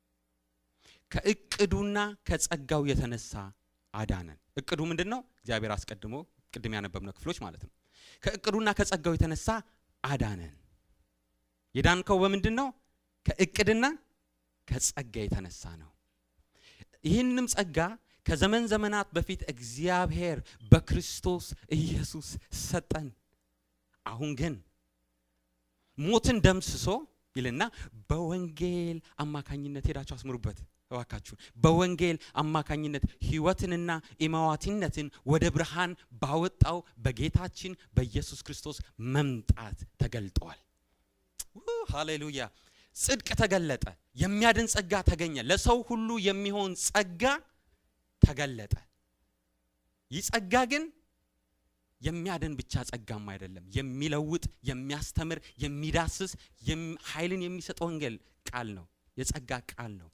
ከእቅዱና ከጸጋው የተነሳ አዳነን። እቅዱ ምንድነው? እግዚአብሔር አስቀድሞ ቅድም ያነበብነው ክፍሎች ማለት ነው። ከእቅዱና ከጸጋው የተነሳ አዳነን። የዳንከው በምንድነው? ከእቅድና ከጸጋ የተነሳ ነው። ይህንንም ጸጋ ከዘመን ዘመናት በፊት እግዚአብሔር በክርስቶስ ኢየሱስ ሰጠን። አሁን ግን ሞትን ደምስሶ ይልና በወንጌል አማካኝነት ሄዳችሁ አስምሩበት እባካችሁ በወንጌል አማካኝነት ሕይወትንና ኢማዋቲነትን ወደ ብርሃን ባወጣው በጌታችን በኢየሱስ ክርስቶስ መምጣት ተገልጧል ሃሌሉያ ጽድቅ ተገለጠ የሚያድን ጸጋ ተገኘ ለሰው ሁሉ የሚሆን ጸጋ ተገለጠ ይህ ጸጋ ግን የሚያድን ብቻ ጸጋም አይደለም የሚለውጥ የሚያስተምር የሚዳስስ ኃይልን የሚሰጥ ወንጌል ቃል ነው የጸጋ ቃል ነው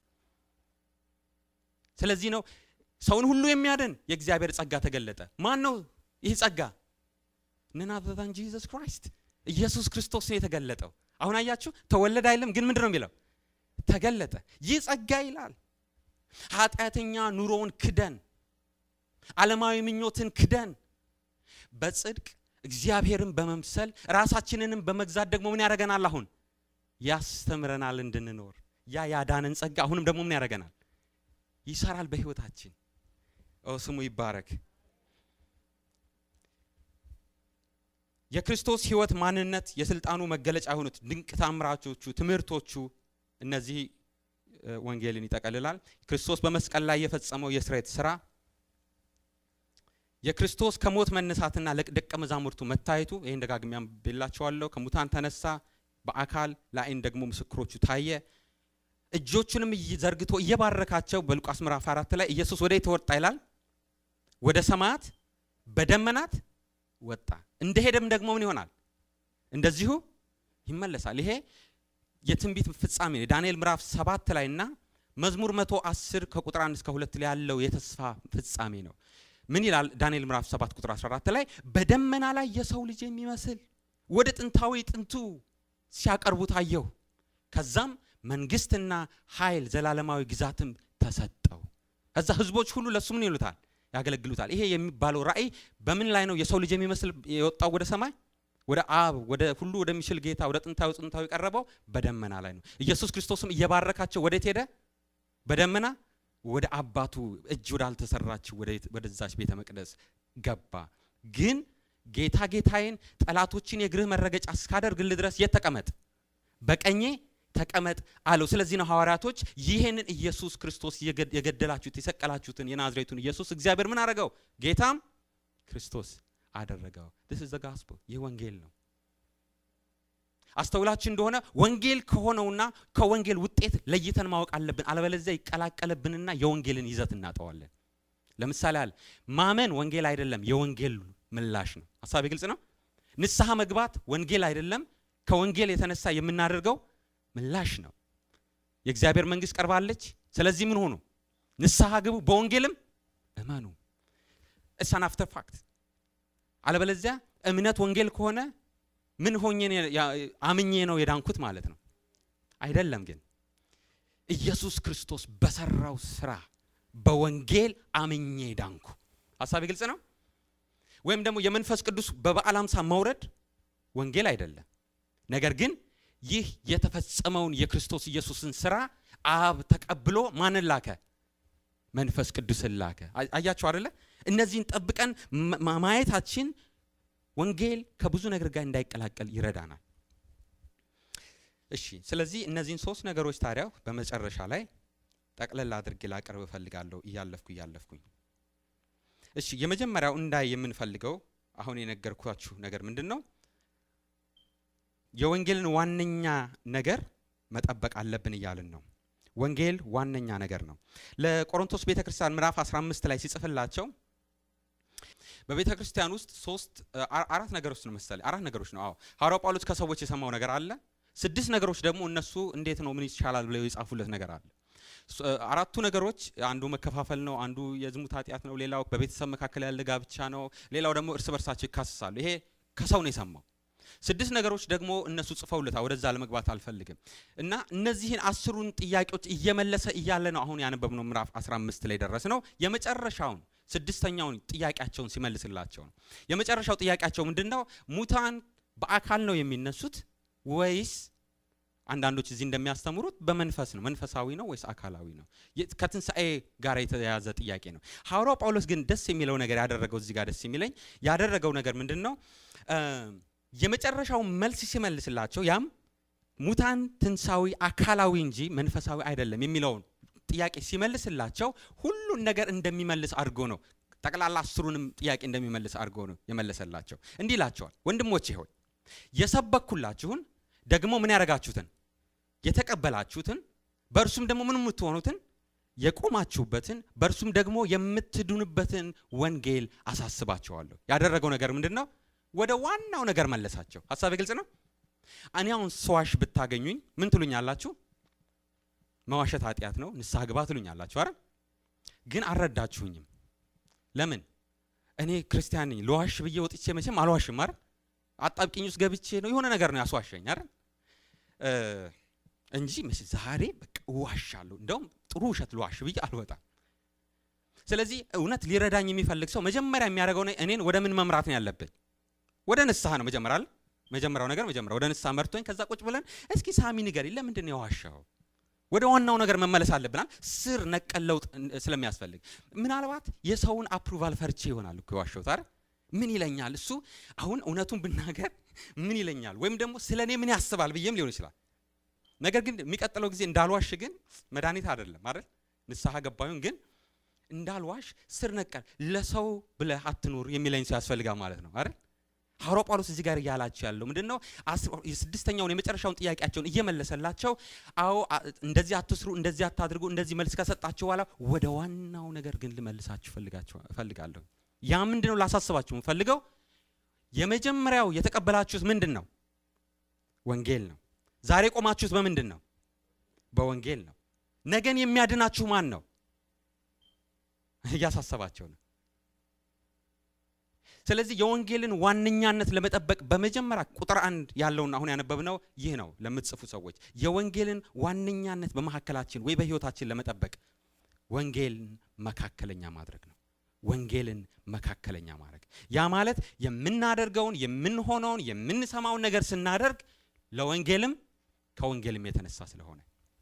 ስለዚህ ነው ሰውን ሁሉ የሚያድን የእግዚአብሔር ጸጋ ተገለጠ ማን ነው ይህ ጸጋ none other than Jesus Christ ኢየሱስ ክርስቶስ ነው የተገለጠው አሁን አያችሁ ተወለደ አይልም ግን ምንድነው የሚለው ተገለጠ ይህ ጸጋ ይላል ኃጢአተኛ ኑሮውን ክደን ዓለማዊ ምኞትን ክደን በጽድቅ እግዚአብሔርን በመምሰል ራሳችንንም በመግዛት ደግሞ ምን ያደርገናል አሁን ያስተምረናል እንድንኖር ያ ያዳነን ጸጋ አሁንም ደግሞ ምን ያደርገናል ይሰራል በህይወታችን ስሙ ይባረክ የክርስቶስ ህይወት ማንነት የስልጣኑ መገለጫ የሆኑት ድንቅ ታምራቾቹ ትምህርቶቹ እነዚህ ወንጌልን ይጠቀልላል ክርስቶስ በመስቀል ላይ የፈጸመው የስርየት ሥራ የክርስቶስ ከሞት መነሳትና ለደቀ መዛሙርቱ መታየቱ ይሄን ደጋግሜም ብላችኋለሁ ከሙታን ተነሳ በአካል ላይን ደግሞ ምስክሮቹ ታየ እጆቹንም ዘርግቶ እየባረካቸው በሉቃስ ምዕራፍ 4 ላይ ኢየሱስ ወደ የተወጣ ይላል ወደ ሰማያት በደመናት ወጣ እንደሄደም ደግሞ ምን ይሆናል እንደዚሁ ይመለሳል ይሄ የትንቢት ፍጻሜ ዳንኤል ምዕራፍ 7 ላይና መዝሙር 110 ከቁጥር 1 እስከ 2 ላይ ያለው የተስፋ ፍጻሜ ነው ምን ይላል ዳንኤል ምዕራፍ 7 ቁጥር 14 ላይ በደመና ላይ የሰው ልጅ የሚመስል ወደ ጥንታዊ ጥንቱ ሲያቀርቡት አየሁ ከዛም መንግስትና ኃይል ዘላለማዊ ግዛትም ተሰጠው ከዛ ህዝቦች ሁሉ ለሱ ምን ይሉታል ያገለግሉታል ይሄ የሚባለው ራእይ በምን ላይ ነው የሰው ልጅ የሚመስል የወጣው ወደ ሰማይ ወደ አብ ወደ ሁሉ ወደሚችል ጌታ ወደ ጥንታዊ ቀረበው በደመና ላይ ነው ኢየሱስ ክርስቶስም እየባረካቸው ወዴት ሄደ በደመና ወደ አባቱ እጅ ወዳልተሰራችው ወደዛች ቤተ መቅደስ ገባ ግን ጌታዬን ጠላቶችን የግርህ መረገጫ እስካደርግልህ ድረስ የተቀመጥ በቀኜ ተቀመጥ አለው ስለዚህ ነው ሐዋርያቶች ይሄንን ኢየሱስ ክርስቶስ የገደላችሁት የሰቀላችሁትን የናዝሬቱን ኢየሱስ እግዚአብሔር ምን አደረገው ጌታም ክርስቶስ አደረገው this is the gospel ይህ ወንጌል ነው አስተውላችሁ እንደሆነ ወንጌል ከሆነውና ከወንጌል ውጤት ለይተን ማወቅ አለብን አለበለዚያ ይቀላቀልብንና የወንጌልን ይዘት እናጠዋለን ለምሳሌ ማመን ወንጌል አይደለም የወንጌል ምላሽ ነው ሐሳቤ ግልጽ ነው ንስሐ መግባት ወንጌል አይደለም ከወንጌል የተነሳ የምናደርገው ምላሽ ነው የእግዚአብሔር መንግስት ቀርባለች ስለዚህ ምን ሆኑ ንስሐ ግቡ በወንጌልም እመኑ it's an after fact አለበለዚያ እምነት ወንጌል ከሆነ ምን ሆኜ አምኜ ነው የዳንኩት ማለት ነው አይደለም ግን ኢየሱስ ክርስቶስ በሰራው ስራ በወንጌል አምኜ ዳንኩ ሐሳቤ ግልጽ ነው ወይም ደግሞ የመንፈስ ቅዱስ በበዓል አምሳ መውረድ ወንጌል አይደለም ነገር ግን ይህ የተፈጸመውን የክርስቶስ ኢየሱስን ስራ አብ ተቀብሎ ማንን ላከ መንፈስ ቅዱስን ላከ አያችሁ አይደለ እነዚህን ጠብቀን ማየታችን ወንጌል ከብዙ ነገር ጋር እንዳይቀላቀል ይረዳናል እሺ ስለዚህ እነዚህን ሶስት ነገሮች ታዲያ በመጨረሻ ላይ ጠቅለል አድርጌ ላቀርብ ፈልጋለሁ እያለፍኩኝ እሺ የመጀመሪያው እንዳይ የምንፈልገው አሁን የነገርኳችሁ ነገር ምንድነው የወንጌልን ዋነኛ ነገር መጠበቅ አለብን ይያልን ነው ወንጌል ዋነኛ ነገር ነው ለቆሮንቶስ ቤተክርስቲያን ምዕራፍ 15 ላይ ሲጽፍላቸው በቤተክርስቲያን ውስጥ አራት ነገሮች ነው መሰለኝ አራት ነገሮች ነው ሐዋርያው ጳውሎስ ከሰዎች የሰማው ነገር አለ 6 ነገሮች ደግሞ እነሱ እንዴት ነው ምን ይቻላል ብለው የጻፉለት ነገር አለ አራቱ ነገሮች አንዱ መከፋፈል ነው አንዱ የዝሙት ኃጢያት ነው ሌላው በቤተሰብ መካከል ያለ ጋብቻ ነው ሌላው ደግሞ እርስ በርሳቸው ይካሰሳሉ ይሄ ከሰው ነው የሰማው 6 ነገሮች ደግሞ እነሱ ጽፈውልታል ወደዛ ለመግባት አልፈልግም እና እነዚህን 10ን ጥያቄዎች እየመለሰ እያለ ነው አሁን ያነበብነው ምዕራፍ 15 ላይ ደረስነው የመጨረሻውን 6ኛውን ጥያቄያቸውን ሲመልስላቸው ነው የመጨረሻው ጥያቄያቸው ምንድነው ሙታን በአካል ነው የሚነሱት ወይስ አንዳንዶች እዚህ እንደሚያስተምሩት በመንፈስ ነው መንፈሳዊ ነው ወይስ አካላዊ ነው ከትንሳኤ ጋር የተያያዘ ጥያቄ ነው ሐዋርያው ጳውሎስ ግን ደስ የሚለው ነገር ያደረገው እዚህ ጋር ደስ የሚለኝ ያደረገው ነገር ምንድነው የመጨረሻው መልስ ሲመልስላቸው ያም ሙታን ትንሳዊ አካላዊ እንጂ መንፈሳዊ አይደለም የሚለው ጥያቄ ሲመልስላቸው ሁሉን ነገር እንደሚመልስ አድርጎ ነው ጠቅላላ አስሩንም ጥያቄ እንደሚመልስ አድርጎ ነው የመለሰላቸው እንዲህ ይላቸዋል ወንድሞቼ ሆይ የሰበኩላችሁን ደግሞ ምን ያረጋችሁትን የተቀበላችሁትን በእርሱም ደግሞ ምን የምትሆኑትን የቆማችሁበትን በእርሱም ደግሞ የምትድኑበትን ወንጌል አሳስባችኋለሁ ያደረገው ነገር ምንድነው ወደ ዋናው ነገር መለሳቸው ሐሳብ ግልጽ ነው እኔ አሁን ሰዋሽ ብታገኙኝ ምን ትሉኛላችሁ መዋሸት ኃጢያት ነው ንስሐ ግባ ትሉኛላችሁ አይደል ግን አረዳችሁኝም ለምን እኔ ክርስቲያን ነኝ ለዋሽ ብዬ ወጥቼ መቼም አልዋሽም አይደል አጣብቂኝ ውስጥ ገብቼ ነው የሆነ ነገር ነው ያስዋሸኝ አይደል እንጂ መቼም ዛሬ በቃ ዋሻለሁ እንደውም ጥሩ ውሸት ለዋሽ ብዬ አልወጣም ስለዚህ እውነት ሊረዳኝ የሚፈልግ ሰው መጀመሪያ የሚያደርገው እኔን ወደ ምን መምራት ነው ያለበት ወደ ንስሐ ነው መጀመሪያው ነገር ወደ ንስሐ መርቶኝ ከዛ ቁጭ ብለን እስኪ ሳሚ ንገሪ ለምንድን ነው ያዋሻው ወደ ዋናው ነገር መመለስ አለብናል ስር ነቀል ለውጥ ስለሚያስፈልግ ምናልባት የሰውን አፕሩቫል ፈርቼ ይሆናል እኮ ያዋሸው ታዲያ ምን ይለኛል እሱ አሁን እውነቱን ብናገር ምን ይለኛል ወይም ደግሞ ስለኔ ምን ያስባል ብዬም ሊሆን ይችላል ነገር ግን የሚቀጥለው ጊዜ እንዳልዋሽ ግን መድኃኒት አይደለም አይደል ንስሐ ገባዩን ግን እንዳልዋሽ ስር ነቀል ለሰው ብለህ አትኑር የሚለኝ ሰው ያስፈልጋል ማለት ነው አይደል ሐዋርያው ጳውሎስ እዚህ ጋር ያላችሁ ያለው ምንድነው የስድስተኛውን የመጨረሻውን ጥያቄያቸውን እየመለሰላቸው አዎ እንደዚህ አትስሩ እንደዚህ አታድርጉ እንደዚህ መልስ ከሰጣችሁ በኋላ ወደ ዋናው ነገር ግን ልመልሳችሁ ፈልጋለሁ ያ ምንድነው ላሳስባችሁ ፈልገው የመጀመሪያው የተቀበላችሁት ምንድነው ወንጌል ነው ዛሬ ቆማችሁት በምንድነው በወንጌል ነው ነገን የሚያድናችሁ ማን ነው ያሳሰባቸው ነው ስለዚህ የወንጌልን ዋንኛነት ለመጠበቅ በመጀመሪያ ቁጥር 1 ያለውና አሁን ያነበብነው ይህ ነው ለምትጽፉ ሰዎች የወንጌልን ዋንኛነት በመሐከላችን ወይ በህይወታችን ለመጠበቅ ወንጌልን መካከለኛ ማድረግ ነው ወንጌልን መካከለኛ ማድረግ ያ ማለት የምናደርገውን የምንሆነውን የምንሰማውን ነገር ስናደርግ ለወንጌልም ከወንጌልም የተነሳ ስለሆነ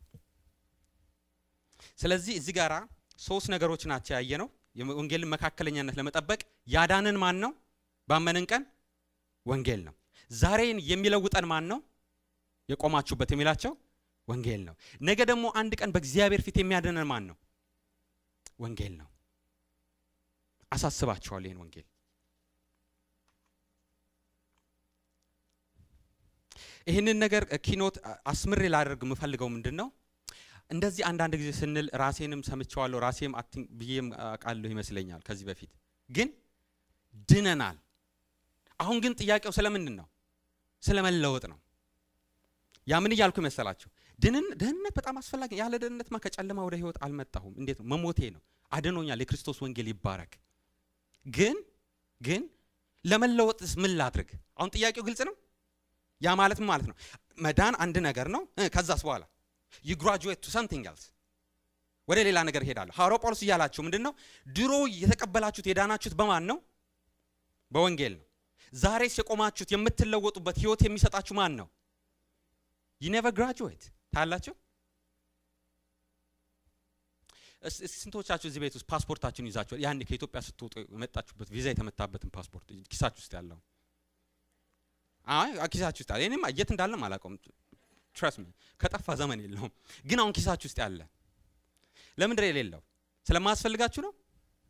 ስለዚህ እዚህ ጋራ ሶስት ነገሮች ናቸው ያየነው የወንጌልን መካከለኛነት ለመጠበቅ ያዳነን ማን ነው ባመነን ቀን ወንጌል ነው ዛሬን የሚለውጠን ማን ነው የቆማችሁበት የሚላቸው ወንጌል ነው ነገ ደግሞ አንድ ቀን በእግዚአብሔር ፊት የሚያድነን ማን ነው ወንጌል ነው አሳስባችኋል ይሄን ወንጌል ይሄንን ነገር ኪኖት አስምሬ ላደርግ የምፈልገው ምንድነው እንደዚህ አንዳንድ ጊዜ ስንል ራሴንም ሰምቻለሁ ራሴም ብዬም አቃለሁ ይመስለኛል ከዚህ በፊት ግን ድነናል አሁን ግን ጥያቄው ስለምንድን ነው ስለመለወጥ ነው ያ ምን ይያልኩ ይመስላችሁ ደህንነት በጣም አስፈላጊ ያለ ደህንነትማ ከጨለማ ወደ ህይወት አልመጣሁም እንዴት ነው መሞቴ ነው አድኖኛል የክርስቶስ ወንጌል ይባረክ ግን ለመለወጥስ ምን ላድርግ አሁን ጥያቄው ግልጽ ነው ያ ማለት ምን ማለት ነው መዳን አንድ ነገር ነው ከዛስ በኋላ you graduate to something else ወደ ሌላ ነገር ሄዳለሁ ሐዋርያው ጳውሎስ ይያላችሁ ምንድነው ድሮ የተቀበላችሁት የዳናችሁት በማን ነው በወንጌል ነው ዛሬስ የቆማችሁት የምትለወጡበት ህይወት የሚሰጣችሁ ማን ነው you never graduate ታላችሁ ስንቶቻችሁ እዚህ ቤት ውስጥ ፓስፖርታችሁን ይዛችሁ ያኔ ከኢትዮጵያ ስትወጡ የመጣችሁበት ቪዛ የተመታበትን ፓስፖርት ኪሳችሁ ውስጥ ያለው ኪሳችሁ ውስጥ እኔም የት እንዳለም አላውቀውም trust me ከጠፋ ዘመን የለውም ግን አሁን ኪሳችሁ ውስጥ ያለ ለምንድን ነው የሌለው ስለማያስፈልጋችሁ ነው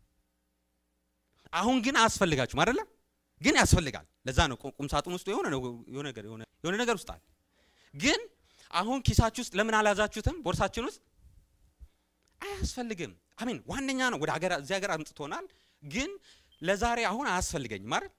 አሁን ግን አያስፈልጋችሁ አይደለ ግን ያስፈልጋል ለዛ ነው ቁም ሳጥን ውስጥ የሆነ ነገር ውስጥ አለ ግን አሁን ኪሳችሁ ውስጥ ለምን አላዛችሁትም ቦርሳችን ውስጥ አያስፈልግም አሜን ዋንኛ ነው ወደ ሀገር እዚህ ሀገር አምጥቶናል ግን ለዛሬ አሁን አያስፈልገኝም አይደል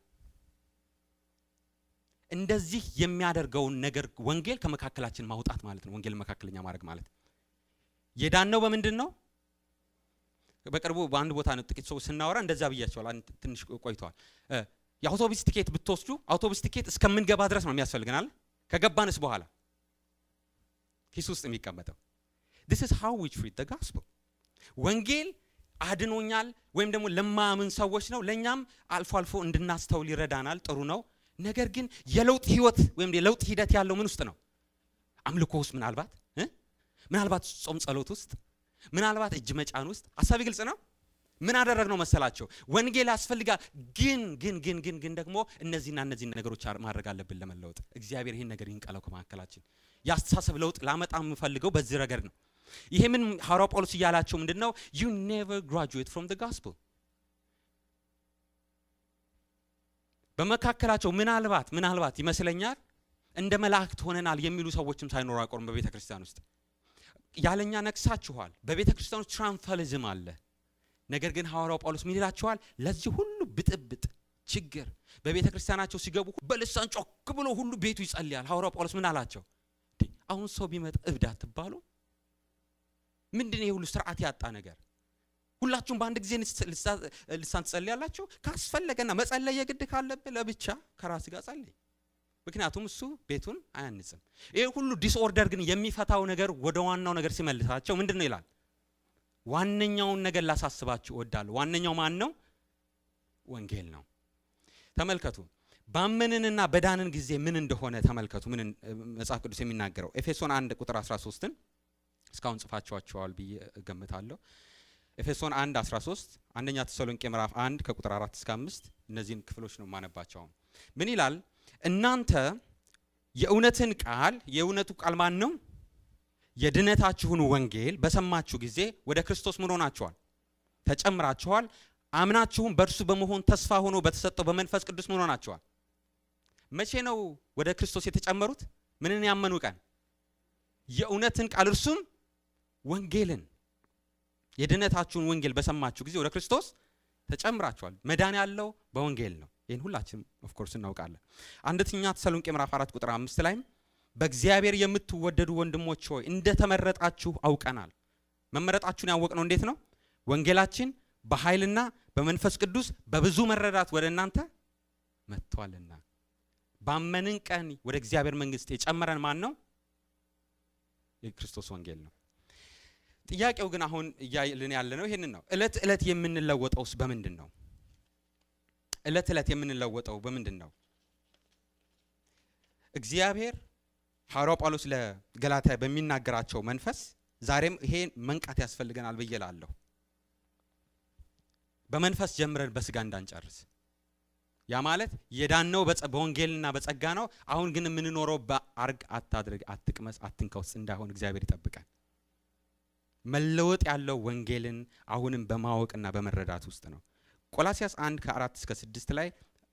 እንደዚህ የሚያደርገውን ነገር ወንጌል ከመካከላችን ማውጣት ማለት ነው ወንጌል መካከለኛ ማድረግ ማለት የዳነው በምንድነው በቅርቡ በአንድ ቦታ ነው ጥቂት ሰው ስናወራ እንደዛ ብያቸዋል አንድ ትንሽ ቆይቷል የአውቶቡስ ቲኬት ብትወስዱ አውቶቡስ ቲኬት እስከምንገባ ድረስ ነው የሚያስፈልገናል ከገባንስ በኋላ ኪስ ውስጥ የሚቀመጠው this is how we treat the gospel ወንጌል አድኖኛል ወይም ደግሞ ለማምን ሰዎች ነው ለኛም አልፎ አልፎ እንድናስተውል ይረዳናል ጥሩ ነው ነገር ግን የለውጥ ህይወት ወይም የለውጥ ሂደት ያለው ምን ውስጥ ነው አምልኮ ውስጥ ምናልባት ጾም ጸሎት ውስጥ ምናልባት እጅ መጫን ውስጥ አሳቢ ግልጽ ነው ምን አደረግነው መሰላቸው? ወንጌል ያስፈልጋል ግን ደግሞ እነዚህና እነዚህ ነገሮች ማድረግ አለብን ለመለወጥ። እግዚአብሔር ይሄን ነገር ይንቀለው ከመካከላችን። ያስተሳሰብ ለውጥ ላመጣ የምፈልገው በዚህ ረገድ ነው። ይሄ ምን ሐዋርያው ጳውሎስ እያላቸው ምንድነው? you never graduate from the gospel። በመካከላቸው ምናልባት ይመስለኛል እንደ መላእክት ሆነናል የሚሉ ሰዎችም ሳይኖሩ አይቆርም በቤተክርስቲያን ውስጥ። ያለኛ ነክሳችኋል። በቤተክርስቲያን ውስጥ ትራንስፈርዝም አለ። ነገር ግን ሐዋርያው ጳውሎስ ምን ይላቸዋል? ለዚህ ሁሉ ብጥብጥ ችግር በቤተክርስቲያናቸው ሲገቡ በልሳን ጮክ ብሎ ሁሉ ቤቱ ይጸልያል። ሐዋርያው ጳውሎስ ምን አላቸው? አሁን ሰው ቢመጣ እብድ አትባሉ? ምንድነው ይሄ ሁሉ ስርዓት ያጣ ነገር? ሁላችሁም በአንድ ጊዜ ልሳን ትጸልያላችሁ? ካስፈለገና መጸለይ የግድ ካለብህ ለብቻ ከራስ ጋር ጸልይ። ምክንያቱም እሱ ቤቱን አያንጽም። ይሄ ሁሉ ዲስኦርደር ግን የሚፈታው ነገር ወደ ዋናው ነገር ሲመልሳቸው ምንድነው ይላል? ዋነኛውን ነገር ላሳስባችሁ እወዳለሁ። ዋነኛው ማን ነው? ወንጌል ነው። ተመልከቱ። ባመንንና በዳንን ጊዜ ምን እንደሆነ ተመልከቱ። ምን መጽሐፍ ቅዱስ የሚናገረው ኤፌሶን 1 ቁጥር 13ን እስካሁን ጽፋችኋል ብዬ እገምታለሁ። ኤፌሶን 1:13 አንደኛ ተሰሎንቄ ምዕራፍ 1 ከቁጥር 4 እስከ 5 እነዚህን ክፍሎች ነው ማነባቸው። ምን ይላል? እናንተ የእውነትን ቃል የእውነቱ ቃል ማን ነው? የድነታችሁን ወንጌል በሰማችሁ ጊዜ ወደ ክርስቶስ ምን ሆናችኋል? ተጨምራችኋል። አምናችሁም በእርሱ በመሆን ተስፋ ሆኖ በተሰጠው በመንፈስ ቅዱስ ምን ሆናችኋል? መቼ ነው ወደ ክርስቶስ የተጨመሩት? ምንን ያመኑ ቀን? የእውነትን ቃል እርሱም ወንጌልን። የድነታችሁን ወንጌል በሰማችሁ ጊዜ ወደ ክርስቶስ ተጨምራችኋል። መዳን ያለው በወንጌል ነው። ይሄን ሁላችንም ኦፍ ኮርስ እናውቃለን። አንደኛ ተሰሎንቄ ምዕራፍ 4 ቁጥር 5 ላይም በእግዚአብሔር የምትወደዱ ወንድሞች ሆይ እንደተመረጣችሁ አውቀናል። መመረጣችሁን ያወቅነው እንዴት ነው? ወንጌላችን በኃይልና በመንፈስ ቅዱስ በብዙ መረዳት ወደ እናንተ መጥቷልና። ባመንን ቀን ወደ እግዚአብሔር መንግስት የጨመረን ማን ነው? የክርስቶስ ወንጌል ነው። ጥያቄው ግን አሁን እያልን ያለነው ይሄንን ነው። እለት የምንለወጠውስ በምንድን ነው? እለት የምንለወጠው በምንድን ነው? እግዚአብሔር ሐዋርያው ጳውሎስ ለገላትያ በሚናገራቸው መንፈስ ዛሬም ይሄ መንቃት ያስፈልገናል ብዬላለሁ። በመንፈስ ጀምረን በስጋ እንዳንጨርስ። ያ ማለት የዳነው በወንጌልና በጸጋ ነው። አሁን ግን የምንኖረው በአርግ አታድርግ፣ አትቅመስ፣ አትንከውስ እንዳይሆን እግዚአብሔር ይጠብቃል። መለወጥ ያለው ወንጌልን አሁንም በማወቅና በመረዳት ውስጥ ነው። ቆላስይስ 1 ከ4 እስከ 6 ላይ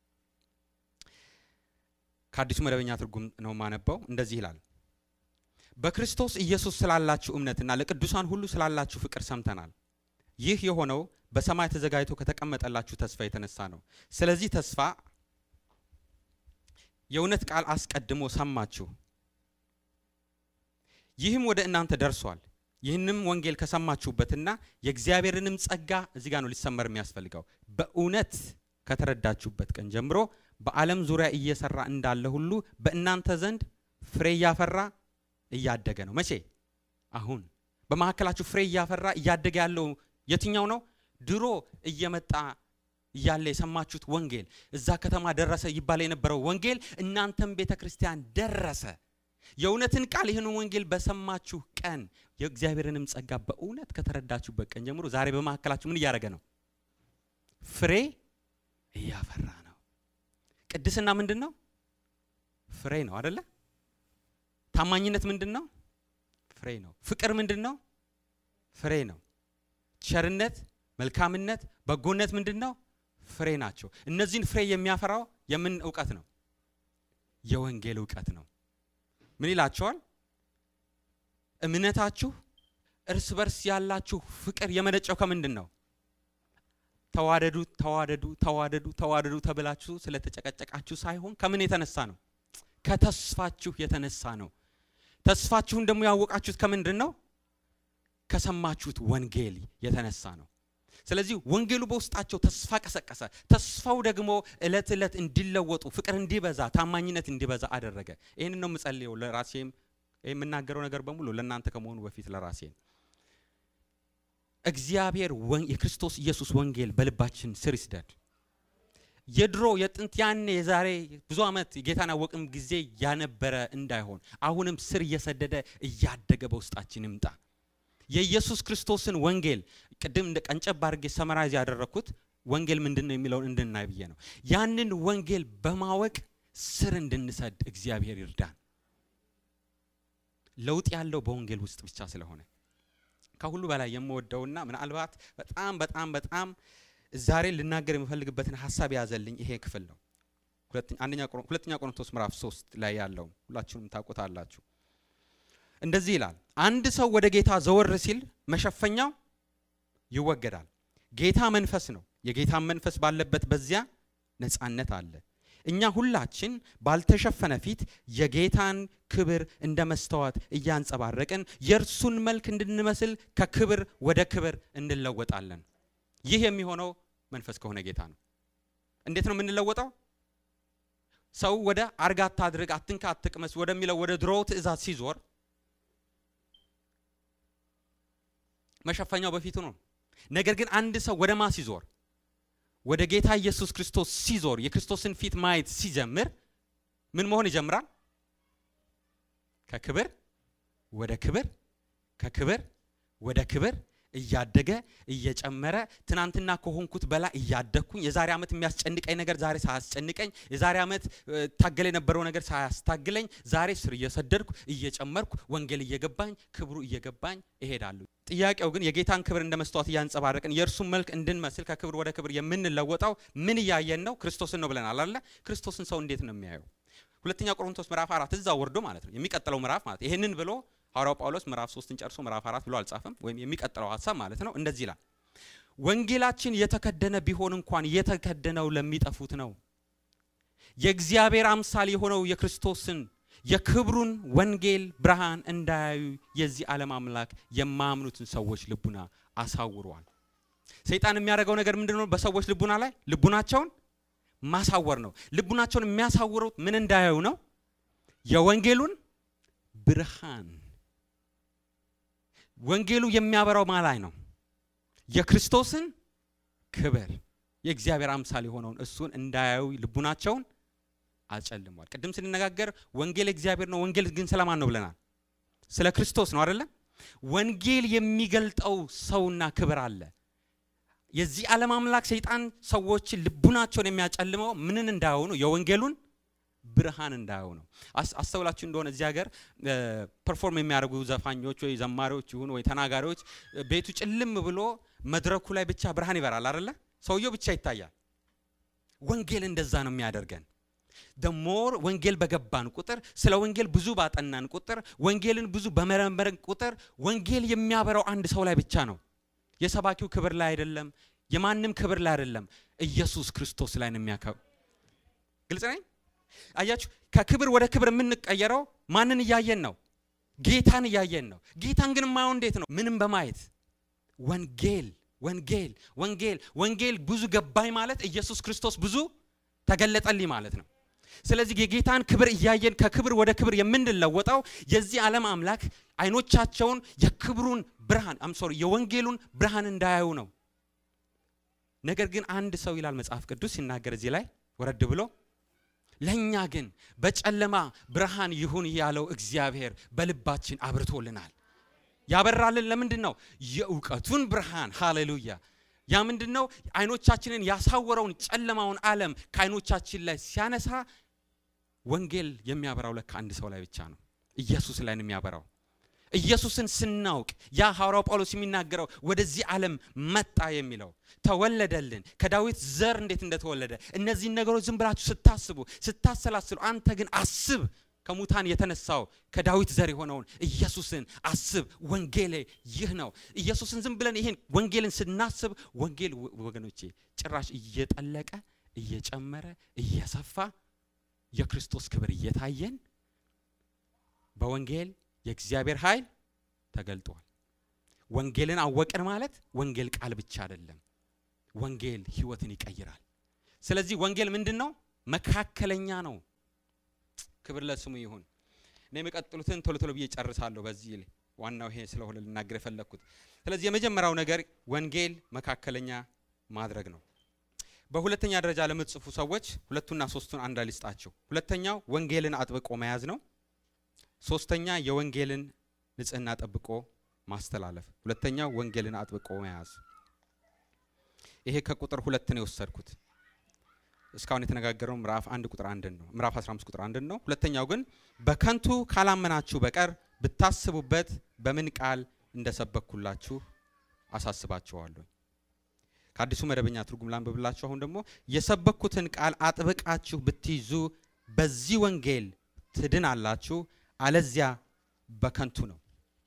ከአዲሱ መደበኛ ትርጉም ነው ማነበው። እንደዚህ ይላል። በክርስቶስ ኢየሱስ ስላላችሁ እምነትና ለቅዱሳን ሁሉ ስላላችሁ ፍቅር ሰምተናል። ይህ የሆነው በሰማይ ተዘጋጅቶ ከተቀመጠላችሁ ተስፋ የተነሳ ነው። ስለዚህ ተስፋ የእውነት ቃል አስቀድሞ ሰማችሁ፣ ይህም ወደ እናንተ ደርሷል። ይህንም ወንጌል ከሰማችሁበትና የእግዚአብሔርንም ጸጋ እዚህ ጋር ነው ሊሰመር የሚያስፈልገው በእውነት ከተረዳችሁበት ቀን ጀምሮ በዓለም ዙሪያ እየሰራ እንዳለ ሁሉ በእናንተ ዘንድ ፍሬ ያፈራ እያደገ ነው። መቼ? አሁን በመሐከላችሁ ፍሬ ያፈራ እያደገ ያለው የትኛው ነው? ድሮ እየመጣ ያለ የሰማችሁት ወንጌል እዛ ከተማ ደረሰ ይባል የነበረው ወንጌል እናንተም ቤተክርስቲያን ደረሰ። የእውነትን ቃል ይህን ወንጌል በሰማችሁ ቀን የእግዚአብሔርንም ጸጋ በእውነት ከተረዳችሁበት ቀን ጀምሮ ዛሬ በመሐከላችሁ ምን እያደረገ ነው? ፍሬ እያፈራ ነው። ቅድስና ምንድነው? ፍሬ ነው አይደለ? ታማኝነት ምንድነው? ፍሬ ነው። ፍቅር ምንድነው? ፍሬ ነው። ቸርነት፣ መልካምነት፣ በጎነት ምንድነው? ፍሬ ናቸው። እነዚህን ፍሬ የሚያፈራው የምን ዕውቀት ነው? የወንጌል ዕውቀት ነው። ምን ይላችኋል? እምነታችሁ እርስ በርስ ያላችሁ ፍቅር የመነጨው ከምንድን ነው? ተዋደዱ ተዋደዱ ተዋደዱ ተዋደዱ ተብላችሁ ስለተጨቀጨቃችሁ ሳይሆን ከምን የተነሳ ነው? ከተስፋችሁ የተነሳ ነው። ተስፋችሁን ደግሞ ያወቃችሁት ከምንድን ነው? ከሰማችሁት ወንጌል የተነሳ ነው። ስለዚህ ወንጌሉ በውስጣቸው ተስፋ ቀሰቀሰ። ተስፋው ደግሞ እለት እለት እንዲለወጡ፣ ፍቅር እንዲበዛ፣ ታማኝነት እንዲበዛ አደረገ። ይሄንን ነው የምጸልየው ለራሴም የምናገረው ነገር በሙሉ ለእናንተ ከመሆኑ በፊት ለራሴ እግዚአብሔር የክርስቶስ ኢየሱስ ወንጌል በልባችን ስር ይስደድ። የድሮ የጥንት ያኔ የዛሬ ብዙ አመት ጌታን ያወቅን ጊዜ ያነበረ እንዳይሆን አሁንም ስር እየሰደደ እያደገ በውስጣችን ይምጣ። የኢየሱስ ክርስቶስን ወንጌል ቅድም እንደ ቀንጨብ አድርጌ ሰመራይዝ ያደረኩት ወንጌል ምንድነው የሚለውን እንድናይ ብዬ ነው። ያንን ወንጌል በማወቅ ስር እንድንሰድ እግዚአብሔር ይርዳን። ለውጥ ያለው በወንጌል ውስጥ ብቻ ስለሆነ ከሁሉ በላይ የምወደውና ምናልባት በጣም ዛሬ ልናገር የምፈልግበትን ሐሳብ ያዘልኝ ይሄ ክፍል ነው። ሁለተኛ ቆሮንቶስ ምዕራፍ 3 ላይ ያለው ሁላችሁም ታውቁታላችሁ። እንደዚህ ይላል፣ አንድ ሰው ወደ ጌታ ዘወር ሲል መሸፈኛው ይወገዳል። ጌታ መንፈስ ነው፣ የጌታ መንፈስ ባለበት በዚያ ነፃነት አለ። እኛ ሁላችን ባልተሸፈነ ፊት የጌታን ክብር እንደ መስተዋት እያንጸባረቅን የእርሱን መልክ እንድንመስል ከክብር ወደ ክብር እንለወጣለን። ይህ የሚሆነው መንፈስ ከሆነ ጌታ ነው። እንዴት ነው የምንለወጠው? ሰው ወደ አርጋታ አድርግ አትንካ አትቅመስ ወደሚለው ወደ ድሮው ትእዛዝ ሲዞር መሸፈኛው በፊቱ ነው። ነገር ግን አንድ ሰው ወደ ማ ሲዞር ወደ ጌታ ኢየሱስ ክርስቶስ ሲዞር የክርስቶስን ፊት ማየት ሲጀምር ምን መሆን ይጀምራል? ከክብር ወደ ክብር ከክብር ወደ ክብር እያደገ እየጨመረ ትናንትና ከሆንኩት በላይ እያደኩኝ የዛሬ ዓመት የሚያስጨንቀኝ ነገር ዛሬ ሳያስጨንቀኝ የዛሬ ዓመት ታገለ የነበረው ነገር ሳያስታግለኝ ዛሬ ስር እየሰደድኩ እየጨመርኩ ወንጌል እየገባኝ ክብሩ እየገባኝ እሄዳለሁ። ጥያቄው ግን የጌታን ክብር እንደመስተዋት ያንጸባረቅን የእርሱን መልክ እንድንመስል ከክብር ወደ ክብር የምንለወጣው ምን እያየን ነው? ክርስቶስን ነው ብለናል አይደል? ክርስቶስን ሰው እንዴት ነው የሚያየው? ሁለተኛ ቆሮንቶስ ምዕራፍ 4 እዛው ወርዶ ማለት ነው የሚቀጥለው ምዕራፍ ማለት ይሄንን ብሎ ሐዋርያው ጳውሎስ ምዕራፍ 3ን ጨርሶ ምዕራፍ 4 ብሎ አልጻፈም ወይም የሚቀጥለው ሐሳብ ማለት ነው። እንደዚህ ይላል፣ ወንጌላችን የተከደነ ቢሆን እንኳን የተከደነው ለሚጠፉት ነው፣ የእግዚአብሔር አምሳል የሆነው የክርስቶስን የክብሩን ወንጌል ብርሃን እንዳያዩ የዚህ ዓለም አምላክ የማያምኑትን ሰዎች ልቡና አሳውሯል። ሰይጣን የሚያደርገው ነገር ምንድነው? በሰዎች ልቡና ላይ ልቡናቸውን ማሳወር ነው። ልቡናቸውን የሚያሳውሩት ምን እንዳያዩ ነው? የወንጌሉን ብርሃን። ወንጌሉ የሚያበራው ማላይ ነው? የክርስቶስን ክብር የእግዚአብሔር አምሳል የሆነውን እሱን እንዳያዩ ልቡናቸውን አጨልሟል። ቀደም ስንነጋገር ወንጌል እግዚአብሔር ነው። ወንጌል ግን ስለማን ነው ብለናል? ስለ ክርስቶስ ነው አይደለ? ወንጌል የሚገልጠው ሰውና ክብር አለ። የዚህ ዓለም አምላክ ሰይጣን ሰዎች ልቡናቸውን የሚያጨልመው ምንን እንዳያዩ ነው? የወንጌሉን ብርሃን እንዳያዩ ነው። አስተውላችሁ እንደሆነ እዚህ ሀገር ፐርፎርም የሚያደርጉ ዘፋኞች ወይ ዘማሪዎች ይሁን ወይ ተናጋሪዎች ቤቱ ጭልም ብሎ መድረኩ ላይ ብቻ ብርሃን ይበራል አይደለ? ሰውየው ብቻ ይታያል። ወንጌል እንደዛ ነው የሚያደርገን። ደሞር ወንጌል በገባን ቁጥር ስለ ወንጌል ብዙ ባጠናን ቁጥር ወንጌልን ብዙ በመረመርን ቁጥር ወንጌል የሚያበራው አንድ ሰው ላይ ብቻ ነው። የሰባኪው ክብር ላይ አይደለም፣ የማንም ክብር ላይ አይደለም፣ ኢየሱስ ክርስቶስ ላይ ነው የሚያከብረው። ግልጽ ነኝ? አያችሁ፣ ከክብር ወደ ክብር የምንቀየረው ማንን እያየን ነው? ጌታን እያየን ነው። ጌታን ግን ማየው እንዴት ነው? ምንም በማየት ወንጌል ወንጌል ወንጌል ወንጌል ብዙ ገባኝ ማለት ኢየሱስ ክርስቶስ ብዙ ተገለጠልኝ ማለት ነው። ስለዚህ የጌታን ክብር እያየን ከክብር ወደ ክብር የምንለወጣው የዚህ ዓለም አምላክ አይኖቻቸውን የክብሩን ብርሃን የወንጌሉን ብርሃን እንዳያዩ ነው። ነገር ግን አንድ ሰው ይላል መጽሐፍ ቅዱስ ሲናገር እዚህ ላይ ወረድ ብሎ ለኛ ግን በጨለማ ብርሃን ይሁን ያለው እግዚአብሔር በልባችን አብርቶልናል። ያበራልን ለምንድን ነው? የእውቀቱን ብርሃን። ሃሌሉያ! ያ ምንድነው? አይኖቻችንን ያሳወረውን ጨለማውን ዓለም ከአይኖቻችን ላይ ሲያነሳ ወንጌል የሚያበራው ለካ አንድ ሰው ላይ ብቻ ነው። ኢየሱስ ላይ ነው የሚያበራው። ኢየሱስን ስናውቅ ያ ሐዋርያው ጳውሎስ የሚናገረው ወደዚህ ዓለም መጣ የሚለው ተወለደልን ከዳዊት ዘር እንዴት እንደተወለደ እነዚህ ነገሮች ዝም ብላችሁ ስታሰላስሉ አንተ ግን አስብ ከሙታን የተነሳው ከዳዊት ዘር የሆነውን ኢየሱስን አስብ። ወንጌል ይህ ነው። ኢየሱስን ዝም ብለን ይሄን ወንጌልን ስናስብ ወንጌል ወገኖቼ ጭራሽ እየጠለቀ እየጨመረ እየሰፋ የክርስቶስ ክብር እየታየን በወንጌል የእግዚአብሔር ኃይል ተገልጧል። ወንጌልን አወቅን ማለት ወንጌል ቃል ብቻ አይደለም፣ ወንጌል ህይወትን ይቀይራል። ስለዚህ ወንጌል ምንድነው? መካከለኛ ነው። ክብር ለስሙ ይሁን። እኔ መቀጥሉትን ቶሎ ብዬ ጨርሳለሁ። በዚህ ላይ ዋናው ይሄ ስለሆነ ልናገር ፈለኩት። ስለዚህ የመጀመሪያው ነገር ወንጌል መካከለኛ ማድረግ ነው። በሁለተኛ ደረጃ ለምትጽፉ ሰዎች ሁለቱና ሶስቱን አንድ ላይ ልስጣችሁ። ሁለተኛው ወንጌልን አጥብቆ መያዝ ነው። ሶስተኛ የወንጌልን ንጽህና ጠብቆ ማስተላለፍ። ሁለተኛው ወንጌልን አጥብቆ መያዝ። ይሄ ከቁጥር 2 ነው የወሰድኩት። እስካሁን የተነጋገረው ምዕራፍ 1 ቁጥር 1 ነው፣ ምዕራፍ 15 ቁጥር 1 ነው። ሁለተኛው ግን በከንቱ ካላመናችሁ በቀር ብታስቡበት በምን ቃል እንደሰበኩላችሁ አሳስባችኋለሁ። ከአዲሱ መደበኛ ትርጉም ላንብብላችሁ። አሁን ደግሞ የሰበኩትን ቃል አጥብቃችሁ ብትይዙ በዚህ ወንጌል ትድናላችሁ፣ አለዚያ በከንቱ ነው።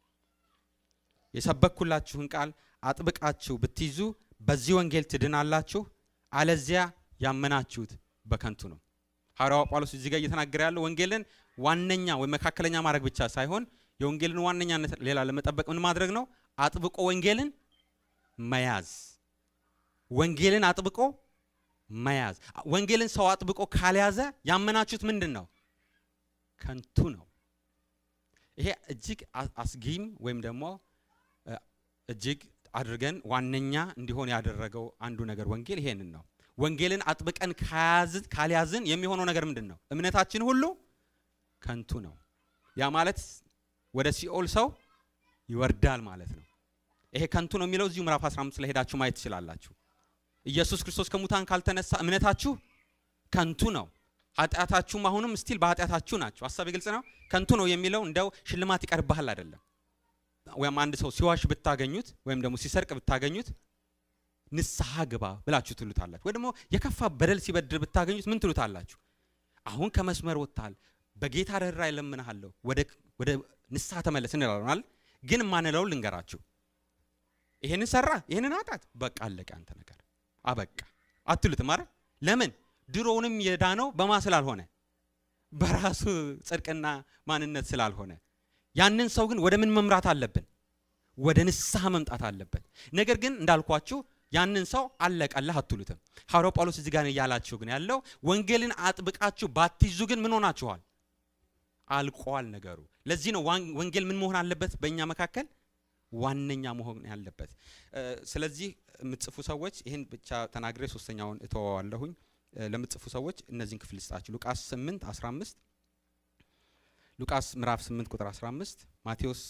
የሰበኩላችሁን ቃል አጥብቃችሁ ብትይዙ በዚህ ወንጌል ትድናላችሁ፣ አለዚያ ያመናችሁት በከንቱ ነው። ሐዋርያው ጳውሎስ እዚህ ጋር እየተናገረ ያለው ወንጌልን ዋነኛ ወይ መካከለኛ ማድረግ ብቻ ሳይሆን የወንጌልን ዋነኛነት ሌላ ለመጠበቅ ምን ማድረግ ነው? አጥብቆ ወንጌልን መያዝ። ወንጌልን አጥብቆ መያዝ። ወንጌልን ሰው አጥብቆ ካልያዘ ያመናችሁት ምንድነው? ከንቱ ነው። ይሄ እጅግ አስጊም ወይም ደግሞ እጅግ አድርገን ዋነኛ እንዲሆን ያደረገው አንዱ ነገር ወንጌል ይሄንን ነው። ወንጌልን አጥብቀን ካልያዝን የሚሆነው ነገር ምንድነው? እምነታችን ሁሉ ከንቱ ነው። ያ ማለት ወደ ሲኦል ሰው ይወርዳል ማለት ነው። ይሄ ከንቱ ነው የሚለው እዚሁ ምዕራፍ 15 ላይ ሄዳችሁ ማየት ትችላላችሁ። ኢየሱስ ክርስቶስ ከሙታን ካልተነሳ እምነታችሁ ከንቱ ነው፣ ኃጢአታችሁም አሁንም ስቲል በኃጢአታችሁ ናችሁ። ሐሳብ ግልጽ ነው። ከንቱ ነው የሚለው እንደው ሽልማት ይቀርብሃል አይደለም። ወይም አንድ ሰው ሲዋሽ ብታገኙት ወይም ደግሞ ሲሰርቅ ብታገኙት ንስሐ ግባ ብላችሁ ትሉታላችሁ። ወይ ደግሞ የከፋ በደል ሲበድል ብታገኙት ምን ትሉታላችሁ? አሁን ከመስመር ወጣል፣ በጌታ ርኅራኄ እለምንሃለሁ ወደ ንስሐ ተመለስ እንላለን። ግን ማንለው ልንገራችሁ፣ ይሄንን ሰራ ይሄንን አጣት በቃ አለቀ አንተ ነገር አበቃ አትሉትም አይደል? ለምን? ድሮውንም የዳነው በማ ስላልሆነ በራሱ ጽድቅና ማንነት ስላልሆነ። ያንን ሰው ግን ወደ ምን መምራት አለብን? ወደ ንስሐ መምጣት አለበት። ነገር ግን እንዳልኳችሁ ያንን ሰው አለቀልህ አትሉትም። ሐዋርያው ጳውሎስ እዚህ ጋር ያላችሁ ግን ያለው ወንጌልን አጥብቃችሁ ባትይዙ ግን ምን ሆናችኋል? አልቋል ነገሩ። ለዚህ ነው ወንጌል ምን መሆን አለበት? በእኛ መካከል ዋነኛ መሆን ያለበት። ስለዚህ የምትጽፉ ሰዎች ይሄን ብቻ ተናግሬ ሶስተኛውን እተዋዋለሁኝ። ለምትጽፉ ሰዎች እነዚህን ክፍል ልስጣችሁ። ሉቃስ 8:15 ሉቃስ ምዕራፍ 8 ቁጥር 15 ማቴዎስ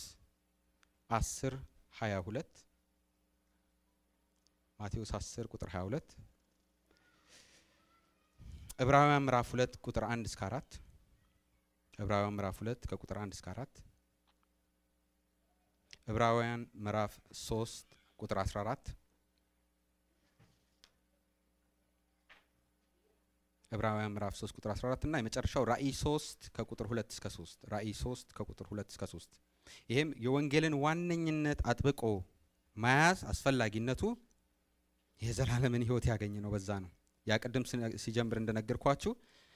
10:22 ማቴዎስ 10 ቁጥር 22 ዕብራውያን ምዕራፍ 2 ቁጥር 1 እስከ 4 ዕብራውያን ምዕራፍ 2 ከቁጥር 1 እስከ 4 ዕብራውያን ምዕራፍ 3 ቁጥር 14 ዕብራውያን ምዕራፍ 3 ቁጥር 14 እና የመጨረሻው ራእይ 3 ከቁጥር 2 እስከ 3 ራእይ 3 ከቁጥር 2 እስከ 3 ይሄም የወንጌልን ዋነኝነት አጥብቆ መያዝ አስፈላጊነቱ የዘላለምን ሕይወት ያገኘ ነው። በዛ ነው ያ ቀደም ሲጀምር እንደነገርኳችሁ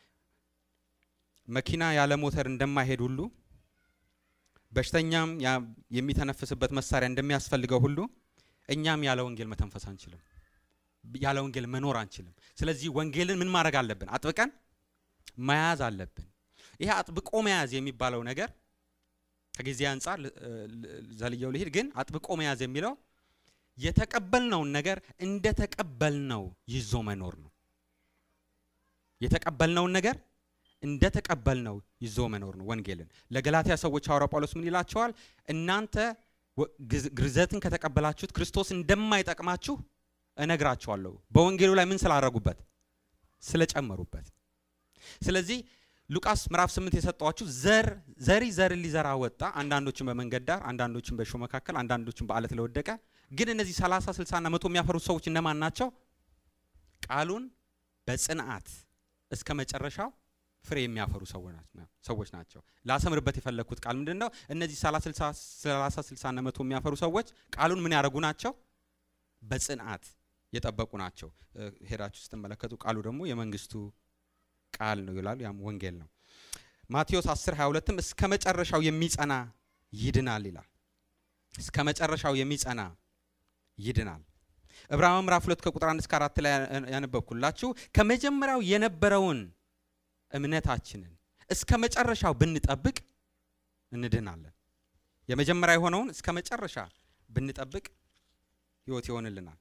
መኪና ያለ ሞተር እንደማይሄድ ሁሉ በሽተኛም የሚተነፍስበት መሳሪያ እንደሚያስፈልገው ሁሉ እኛም ያለ ወንጌል መተንፈስ አንችልም፣ ያለ ወንጌል መኖር አንችልም። ስለዚህ ወንጌልን ምን ማድረግ አለብን? አጥብቀን መያዝ አለብን። ይሄ አጥብቆ መያዝ የሚባለው ነገር ከጊዜ አንፃር ዘልየው ልሂድ፣ ግን አጥብቆ መያዝ የሚለው የተቀበልነውን ነገር እንደ ተቀበልነው ይዞ መኖር ነው። የተቀበልነውን ነገር እንደ ተቀበልነው ይዞ መኖር ነው ወንጌልን። ለገላትያ ሰዎች ሐዋርያው ጳውሎስ ምን ይላቸዋል? እናንተ ግርዘትን ከተቀበላችሁት ክርስቶስ እንደማይጠቅማችሁ እነግራችኋለሁ። በወንጌሉ ላይ ምን ስላደረጉበት? ስለጨመሩበት። ስለዚህ ሉቃስ ምዕራፍ 8 የሰጣችሁ ዘር ሊዘራ ወጣ። አንዳንዶችን በመንገድ ዳር፣ አንዳንዶችን በእሾህ መካከል፣ አንዳንዶችን በአለት ለወደቀ። ግን እነዚህ 30 60 እና 100 የሚያፈሩት ሰዎች እነማን ናቸው? ቃሉን በጽንዓት እስከ መጨረሻው ፍሬ የሚያፈሩ ሰዎች ናቸው። ላሰምርበት የፈለኩት ቃል ምንድነው? እነዚህ 30 60 እና 100 የሚያፈሩ ሰዎች ቃሉን ምን ያደርጉ ናቸው? በጽንዓት የጠበቁ ናቸው። ሄዳችሁ ስትመለከቱ ቃሉ ደግሞ የመንግስቱ ቃል ነው ይላል፣ ያም ወንጌል ነው። ማቴዎስ 10:22ም እስከ መጨረሻው የሚጸና ይድናል ይላል። እስከ መጨረሻው የሚጸና ይድናል። ዕብራውያን ምዕራፍ 2 ከቁጥር 1 እስከ 4 ላይ ያነበብኩላችሁ ከመጀመሪያው የነበረውን እምነታችንን እስከ መጨረሻው ብንጠብቅ እንድናለን። የመጀመሪያ የሆነውን እስከ መጨረሻ ብንጠብቅ ሕይወት ይሆንልናል።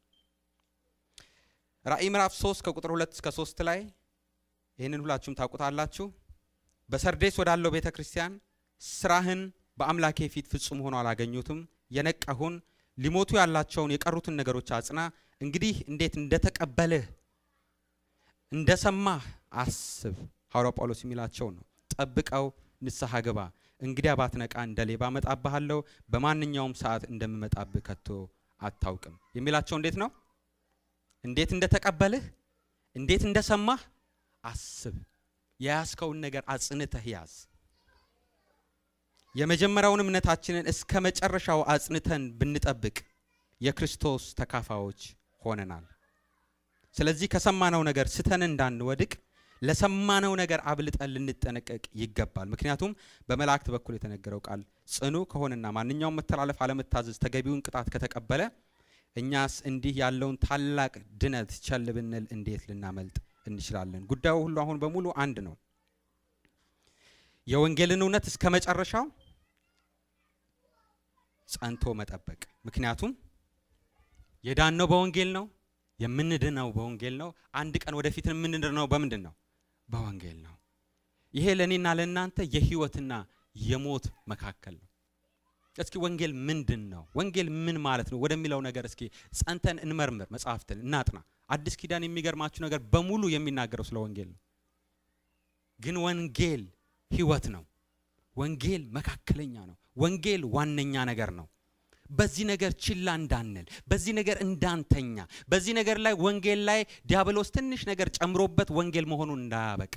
ራእይ ምዕራፍ 3 ከቁጥር 2 እስከ 3 ላይ ይሄንን ሁላችሁም ታውቁታላችሁ። በሰርዴስ ወዳለው ቤተክርስቲያን ስራህን በአምላኬ ፊት ፍጹም ሆኖ አላገኙትም፣ የነቀሁን ሊሞቱ ያላቸውን የቀሩትን ነገሮች አጽና፣ እንግዲህ እንዴት እንደተቀበልህ እንደሰማህ አስብ ሐዋርያው ጳውሎስ የሚላቸው ነው። ጠብቀው ንስሐ ግባ እንግዲያ ባትነቃ እንደሌባ መጣብሃለሁ በማንኛውም ሰዓት እንደምመጣብህ ከቶ አታውቅም የሚላቸው እንዴት ነው? እንዴት እንደተቀበልህ እንዴት እንደሰማህ አስብ። የያዝከውን ነገር አጽንተህ ያዝ። የመጀመሪያውን እምነታችንን እስከ መጨረሻው አጽንተን ብንጠብቅ የክርስቶስ ተካፋዮች ሆነናል። ስለዚህ ከሰማነው ነገር ስተን እንዳንወድቅ ለሰማነው ነገር አብልጠን ልንጠነቀቅ ይገባል። ምክንያቱም በመላእክት በኩል የተነገረው ቃል ጽኑ ከሆነና ማንኛውም መተላለፍ አለመታዘዝ ተገቢውን ቅጣት ከተቀበለ እኛስ እንዲህ ያለውን ታላቅ ድነት ቸል ብንል እንዴት ልናመልጥ እንችላለን? ጉዳዩ ሁሉ አሁን በሙሉ አንድ ነው። የወንጌልን እውነት እስከ መጨረሻው ጸንቶ መጠበቅ። ምክንያቱም የዳነው በወንጌል ነው፣ የምንድነው በወንጌል ነው። አንድ ቀን ወደፊት የምንድነው በምንድን ነው? በወንጌል ነው። ይሄ ለኔና ለእናንተ የህይወትና የሞት መካከል ነው። እስኪ ወንጌል ምንድነው? ወንጌል ምን ማለት ነው ወደሚለው ነገር እስኪ ጸንተን እንመርምር፣ መጽሐፍትን እናጥና። አዲስ ኪዳን የሚገርማችሁ ነገር በሙሉ የሚናገረው ስለ ወንጌል ነው። ግን ወንጌል ህይወት ነው። ወንጌል መካከለኛ ነው። ወንጌል ዋነኛ ነገር ነው። በዚህ ነገር ችላ እንዳንል፣ በዚህ ነገር እንዳንተኛ፣ በዚህ ነገር ላይ ወንጌል ላይ ዲያብሎስ ትንሽ ነገር ጨምሮበት ወንጌል መሆኑን እንዳያበቃ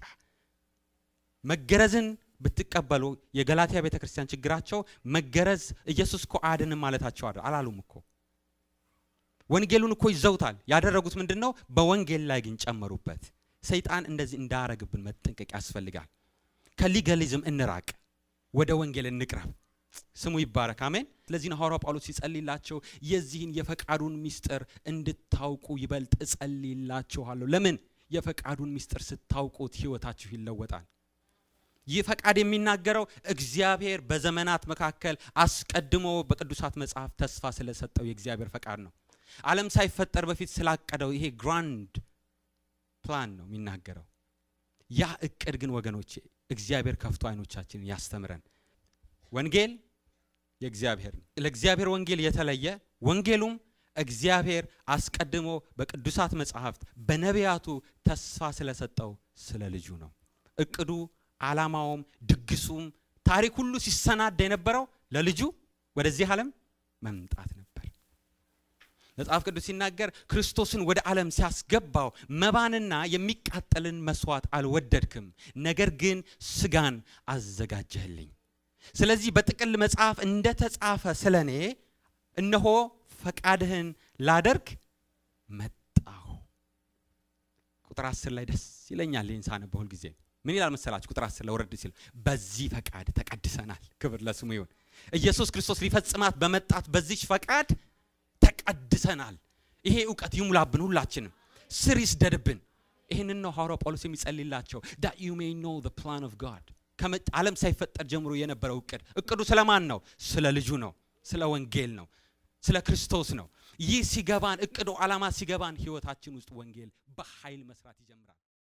መገረዝን ብትቀበሉ የገላትያ ቤተክርስቲያን ችግራቸው መገረዝ ኢየሱስ እኮ አድንም ማለታቸው አላሉም እኮ። ወንጌሉን እኮ ይዘውታል። ያደረጉት ምንድነው? በወንጌል ላይ ግን ጨመሩበት። ሰይጣን እንደዚህ እንዳያረግብን መጠንቀቅ ያስፈልጋል። ከሊጋሊዝም እንራቅ፣ ወደ ወንጌል እንቅረብ። ስሙ ይባረክ። አሜን። ስለዚህ ነው ሐዋርያው ጳውሎስ ሲጸልይላቸው የዚህን የፈቃዱን ሚስጥር እንድታውቁ ይበልጥ እጸልይላችኋለሁ። ለምን? የፈቃዱን ሚስጥር ስታውቁት ህይወታችሁ ይለወጣል። ይህ ፈቃድ የሚናገረው እግዚአብሔር በዘመናት መካከል አስቀድሞ በቅዱሳት መጽሐፍ ተስፋ ስለሰጠው የእግዚአብሔር ፈቃድ ነው። ዓለም ሳይፈጠር በፊት ስላቀደው ይሄ ግራንድ ፕላን ነው የሚናገረው። ያ እቅድ ግን ወገኖቼ እግዚአብሔር ከፍቶ አይኖቻችንን ያስተምረን። ወንጌል የእግዚአብሔር ነው። ለእግዚአብሔር ወንጌል የተለየ ወንጌሉም እግዚአብሔር አስቀድሞ በቅዱሳት መጽሐፍት በነቢያቱ ተስፋ ስለሰጠው ስለ ልጁ ነው። እቅዱ ዓላማውም ድግሱም ታሪክ ሁሉ ሲሰናዳ የነበረው ለልጁ ወደዚህ ዓለም መምጣት ነበር። መጽሐፍ ቅዱስ ሲናገር ክርስቶስን ወደ ዓለም ሲያስገባው መባንና የሚቃጠልን መስዋዕት አልወደድክም፣ ነገር ግን ስጋን አዘጋጀህልኝ። ስለዚህ በጥቅል መጽሐፍ እንደተጻፈ ስለኔ እነሆ ፈቃድህን ላደርግ መጣሁ። ቁጥር 10 ላይ ደስ ይለኛል ይህን ሳነበው ሁሉ ጊዜ። ምን ይላል መሰላችሁ? ቁጥር 10 ላይ ወረድ ሲል በዚህ ፈቃድ ተቀድሰናል። ክብር ለስሙ ይሁን። ኢየሱስ ክርስቶስ ሊፈጽማት በመጣት በዚህ ፈቃድ ተቀድሰናል። ይሄ ዕውቀት ይሙላብን፣ ሁላችንም ስር ይስደድብን። ይሄንን ነው ሐዋርያው ጳውሎስ የሚጸልይላቸው that you may know the plan of God። ዓለም ሳይፈጠር ጀምሮ የነበረው እቅዱ ስለማን ነው? ስለ ልጁ ነው፣ ስለ ወንጌል ነው፣ ስለ ክርስቶስ ነው። ይህ ሲገባን እቅዱ ዓላማ ሲገባን ህይወታችን ውስጥ ወንጌል በኃይል መስራት ይጀምራል።